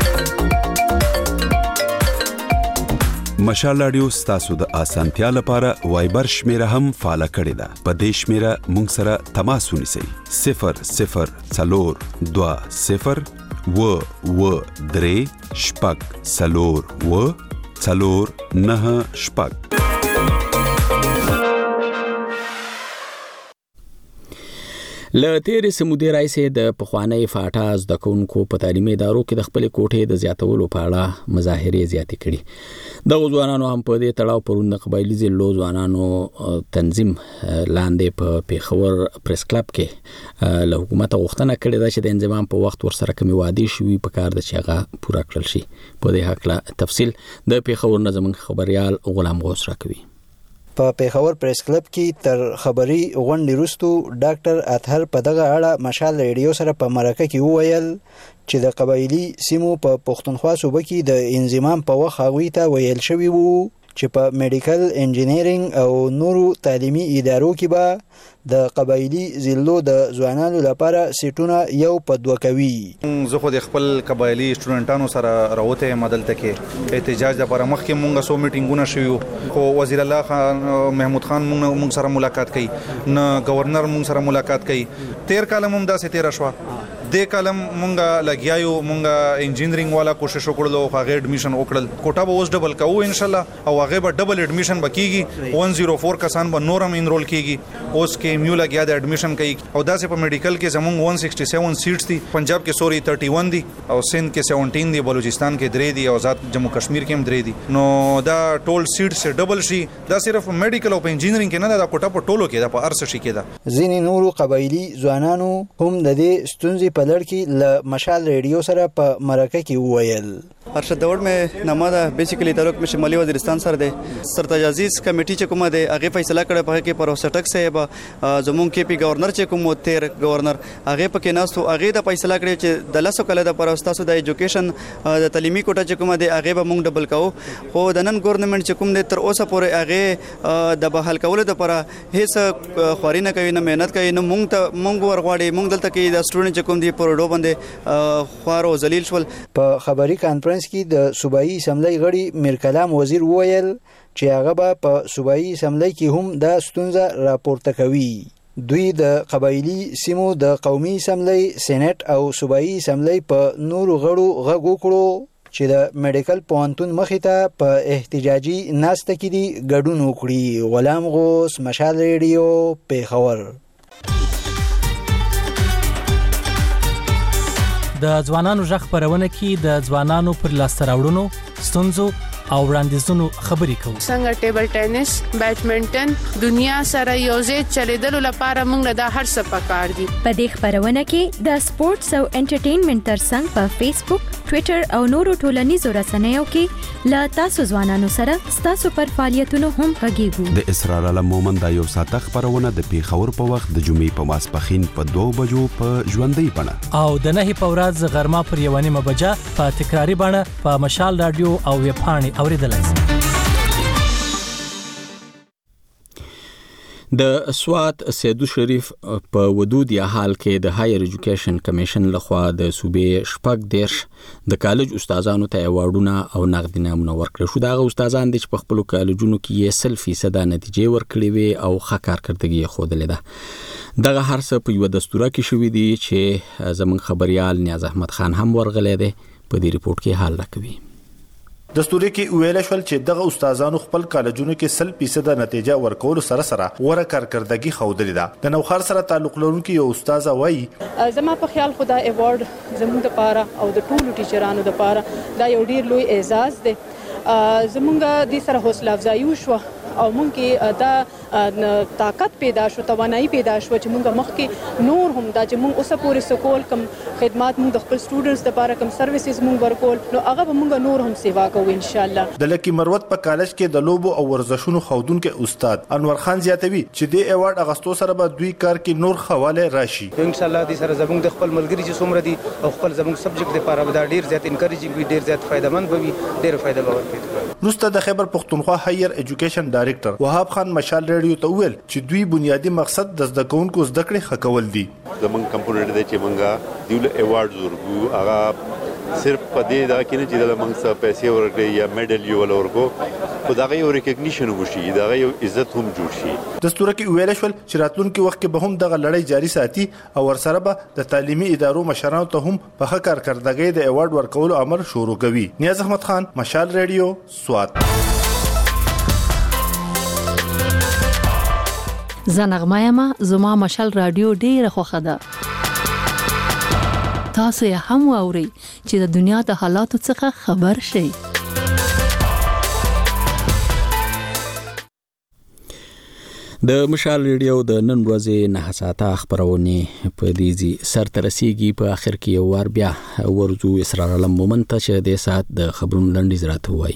Speaker 13: مشال رادیو ستاسو د اسانتیا لپاره وایبر شمیره هم فعال کړی ده. په دې شمیره مونږ سره تماس ونیسئ صفر صفر څلور دوه صفر و و درې شپږ څلور و څلور نه شپږ.
Speaker 1: له تیرې سمودې راځي د پخوانی فاټا زده کوونکو په تعلیمي ادارو کې د خپل کوټې د زیاتولو په اړه مظاهرې زیاتې کړي. د ځوانانو هم په دې تړاو پرون د قبایلی ضلعو ځوانانو تنظیم لاندې په پیښور پریس کلب کې له حکومت غوښتنه کړې ده چې د انضمام په وخت ورسره کومې وعدې شوي په کار د چې هغه پوره کړل شي. په دې هکله تفصیل د پیښور نه زموږ خبريال غلام غوث راکوي.
Speaker 24: په پیښور پریس کلب کې تر خبري غونډې وروسته ډاکټر اطهر په دغه اړه مشال ریډیو سره په مرکه کې وویل چې د قبایلی سیمو په پښتونخوا صوبه کې د انضمام په وخت هغوی ته ویل شوی وو چې په میډیکل انجینرینګ او نورو تعلیمي ادارو کې به د قبایلی ضلعو د ځوانانو لپاره سیټونه یو په دوه کوي.
Speaker 25: زه خو د خپل قبایلی سټوډنټانو سره راوته مدلته کې احتجاج لپاره مخکې مونږه سو میټینګونه شوي خو وزیر الله خان محمود خان مونږ سره ملاقات کړي نه گورنر مونږ سره ملاقات کړي. تیر کالم هم داسې تیر شو د کالم مونږه لګیاو مونږه انجینرینګ والا کوشش وکړلو هغه اډمیشن وکړل کوټه به اوس ډبل کوو ان شاء الله او هغه به ډبل اډمیشن بکیږي one oh four کسان به نورم انرول کیږي اوس کې میو لګیا د اډمیشن کوي او داسې په میډیکل کې زمونږ one sixty-seven سیټس دي پنجاب کې سوري thirty-one دي او سند کې seventeen دي بلوچستان کې three دي او آزاد جموں کشمیر کې هم three دي نو دا ټول سیټس ډبل شي دا صرف میډیکل او انجینرینګ کې نه دا کوټه په ټولو کې دا په ارس شي کې دا.
Speaker 24: ځینې نورو قبایلی ځوانانو هم د دې ستونزې په لړ کې ل مشال ریډیو سره په مرکه کې وویل.
Speaker 26: ارشد دور مې نامه ده بیسیکلی تعلق مې شمالي وزیرستان سره ده. سرتاج عزیز کمیټي چې کومه ده هغه فیصله کړه په کې پروسټک صاحب زمون کې پی گورنر چې کوم تیر گورنر هغه پکې ناستو هغه د فیصله کړی چې د لاسو کله د پروستاسو د ایجوکیشن د تعلیمي کوټه چې کومه ده هغه به مونږ ډبل کوو خو د نن ګورنمنت چې کوم ده تر اوسه پورې هغه د بحال کولو لپاره هیڅ خوري نه کوي نه مهنت کوي نه مونږ ته مونږ ورغواړي مونږ دلته کې د سټوډنټ چې کوم دي پروډو باندې خوارو ذلیل شول.
Speaker 24: په خبري کانفرنس کانفرنس کې د صوبایي اسمبلی غړي میر کلام وزیر وویل چې هغه به په صوبایي اسمبلی کې هم دا ستونزه راپورته کوي. دوی د قبایلی سیمو د قومي اسمبلی، سېنات او صوبایي اسمبلی په نورو غړو غږ وکړو چې د میډیکل پوهنتون مخې ته په احتجاجي ناسته کې دي ګډون وکړي. غلام غوث، مشال ریډیو، پیښور.
Speaker 4: د ځوانانو ژغ خپرونه کې د ځوانانو پر لاسته راوړنو، ستونزو او وړاندیزونو خبرې کوو.
Speaker 15: څنګه ټیبل ټینس، بیډمنټن دنیا سره یوځای چلیدلو لپاره موږ د هر څه پکار دي.
Speaker 11: په دې خبرونه کې د سپورتس او انټرټینمنټ ترڅنګ په فیسبوک، ټوئیټر او نورو ټولنیزو رسنیو کې لا تاسو ځوانانو سره ستاسو پر فعالیتونو هم غږیږو.
Speaker 13: د اسرار علم مومند د یو ساعت خبرونه د پیښور په وخت د جمعې په ماسپخین په دوه بجو په ژوندۍ بڼه
Speaker 4: او د نهي په ورځ غرمه پر یو نیمه بجه په تکراری بڼه په مشال رادیو او ویب پاڼې اوریدلای شئ.
Speaker 1: د سوات سیدو شریف په ودود یا حال کې د هایر ایجوکیشن کمیشن لخوا د صوبې شپږ دیرش د کالج استادانو ته ایوارډونه او نغدي نامونه ورکړل شو. دغه استادان د په خپل کالجونو کې سل فیصد نتیجې ورکړې وي او ښه کارکړدګي یې ښودلې ده. دغه هر څه په یو دستوره کې شوې دي چې زمون خبريال نیاز احمد خان هم ورغلې ده. په دې ریپورت کې حال راکوي.
Speaker 16: دستوري کې ویل شول چې دغه استادانو خپل کالجونو کې سل فیصد نتیجه ورکول سره سره غوړه کارکړدګي خوندلې ده. د نوخر سره تعلق لرونکي یو استاد وایي
Speaker 17: زما په خیال خدا ایوارډ زموږ لپاره او د ټولو ټیچرانو لپاره دا یو ډیر لوی اعزاز دی. زموږ د سره حوصله افزایی وشو او مونږ کې دا طاقت پیدا شو، توانایي پیدا شو چې مونږ مخکې نور هم دا چې مونږ اوسه پورې سکول کم خدمات مونږ د خپل سټوډنټس لپاره کم سرویسز مونږ ورکول نو هغه به مونږ نور هم سیوا کوو ان شاء الله.
Speaker 16: د لکی مروت په کالج کې د لوبو او ورزشونو خودونکو استاد انور خان زیاتوي چې د ایوارډ اغستو سره به دوی کار کې نور خواله راشي.
Speaker 18: ان شاء الله د سره زموږ د خپل ملګری چې څومره دي او خپل زموږ سبجیکټ لپاره به دا ډیر زیات انکریجینګ وي، ډیر زیات فائدمن وي، ډیر فائدہ به ورکړي.
Speaker 16: نوسته د خیبر پختونخوا هایر ایجوکیشن ډایریکټر وهاب خان مشال ریډیو ته ویل چې دوی بنیادی مقصد د زده کوونکو زده کړې ښه کول دي.
Speaker 20: زمونږ کمپونیټ دی چې مونږه دیول ایوارډ ورکو هغه صرف په دې دا کې نه چې د موږ څخه پیسې ورکړي یا میډل یو ورکو خو دا یو ریکګنیشن وشي، دا یو عزت هم جوړ شي.
Speaker 16: دستور کې ویل شول چې راتلونکي وخت کې به هم دغه لړۍ جاري ساتي او ورسره به د تعلیمي ادارو مشرانو ته هم په ښه کارکړدګۍ د ایوارډ ورکولو امر شروع کوي. نیاز احمد خان، مشال ریډیو، سوات.
Speaker 27: زنغمایما زما مشال رادیو ډیره خوښه ده. تاسو یې هم واورئ چې د دنیا د حالاتو څخه خبر شئ.
Speaker 1: د مشال ریډیو د نن ورځې نه ساعته خبرونه په دې ځي سر ترسيږي. په اخر کې یو ور بیا ورزو اسرار علم مومند ته چې د ساعت د خبرونو لنډیز راته وایي.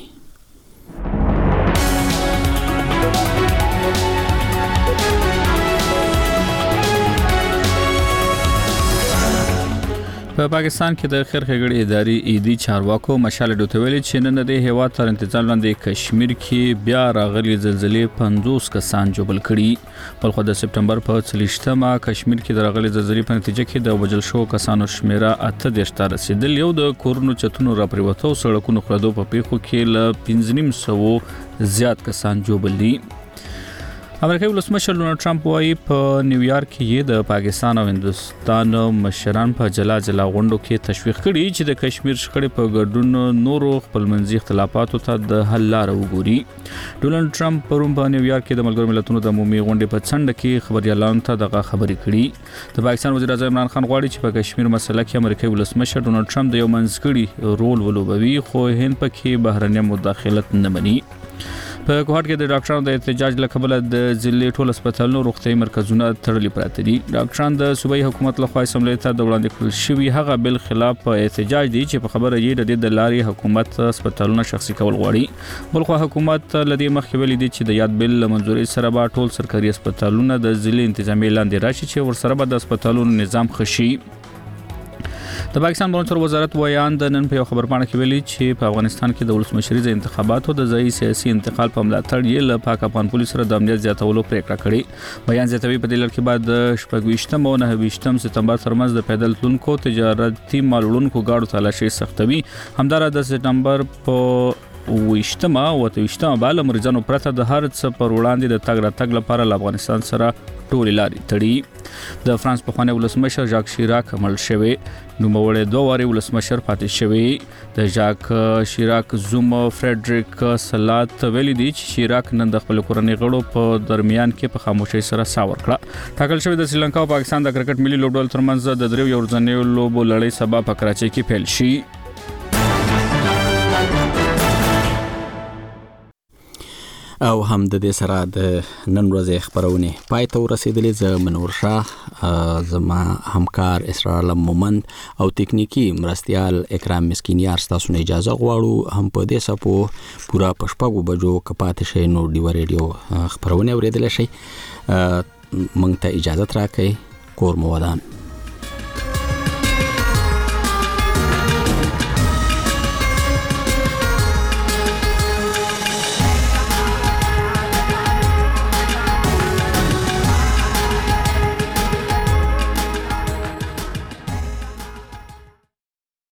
Speaker 22: په پاکستان کې د خیر ښېګړې ادارې ایدي چارواکو مشال ډوته ویلي چې نن د هیواد تر انتظام لاندې کشمیر کې بیا راغلي زلزلې پنځوس کسان جوړ کړي. بلخو د سپټمبر په څلوېښتمه کشمیر کې د راغلي زلزلې په نتیجه کې د وژل شوو کسانو شمیره اته دېرش ته رسیدل. یو د کورونو چتونو را پریوتو سړکونو خړدو په پیښو کې له پنځه نیم سوو زیات کسان جوړ دي. امریکایي ولسمشر ډونالډ ټرمپ وايي په نیویارک کې د پاکستان او هندستان مشران په جلا جلا غونډو کې تشویق کړي چې د کشمیر شخړې په ګډون نورو خپلمنځي اختلافاتو ته د حل لار وګوري. ډونالډ ټرمپ پرون په نیویارک کې د ملګرو ملتونو د عمومي غونډې په څنډه کې خبريالانو ته دغه خبرې کړي. د پاکستان وزیر اعظم عمران خان غواړي چې په کشمیر مسله کې امریکایي ولسمشر ډونالډ ټرمپ د یو منځګړي رول ولوبوي، خو هند پکې بهرنۍ مداخلت نه مني. په کوهاټ کې د ډاکټرانو د احتجاج له کبله د ضلع ټول هسپتالونو روغتیايي مرکزونه تړلي پراته دي. ډاکټران د صوبایي حکومت لخوا اسمبلی ته د وړاندې کړل شوي هغه بل خلاف په احتجاج دي چې په خبره یې د دې د لارې حکومت هسپتالونه شخصي کول غواړي. بلخو حکومت لدی مخکې ویلي دي چې د یاد بل منځوري سره به ټول سرکاري هسپتالونه د ضلع انتظامی لاندې راشي چې ورسره به د هسپتالونو نظام خشي. د پاکستان بهرنی چارو وزارت ویان د نن په خبرپاڼه کې ویلي چې په افغانستان کې د ولسمشریزه انتخاباتو د ځای سیاسي انتقال په ملاتړ یې له پاک افغان پولیس سره د امنیت زیاتولو پریکړه کړې. بیان زیاتوي په دې لړ کې بعد د شپږ او نهه سپتمبر ترمنځ د پیدل تلونکو تجارتي مالوړونکو گاډو تلاشي سختوي. همدارا د سپتمبر په وشتمه او توشتمه بل مریضانو پرته د هر څه پر وړاندې د تګ راتګ لپاره له افغانستان سره ټولې لارې تړي. د فرانس پخوانی ولسمشر ژاک شیراک مړ شوی، نوموړی دوه واري ولسمشر پاتې شوی. د ژاک شیراک زوم فریډریک سلات ویلي دی چې شیراک نن د خپل کورنۍ غړو په درمیان کې په خاموشۍ سره ساور کړه. ټاکل شوی د سریلانکا او پاکستان د کرکټ ملي لوبډول ترمنځ د دریو یورځنیو لوبو لړۍ سبا په کراچۍ کې پیل شي.
Speaker 1: او هم د دې سره د نن ورځې خبرونه پای ته ورسېدلې. زه منور شاه، زما همکار اسرار علم مومند او تکنیکی مرستيال اکرام مسکینیار تاسو نه اجازه غواړو هم په دې سپو پورا پښپاګو بجو کپات شي نو دی ریډیو خبرونه اوریدل شي. مونږ ته اجازه راکړئ. کور مو ودان.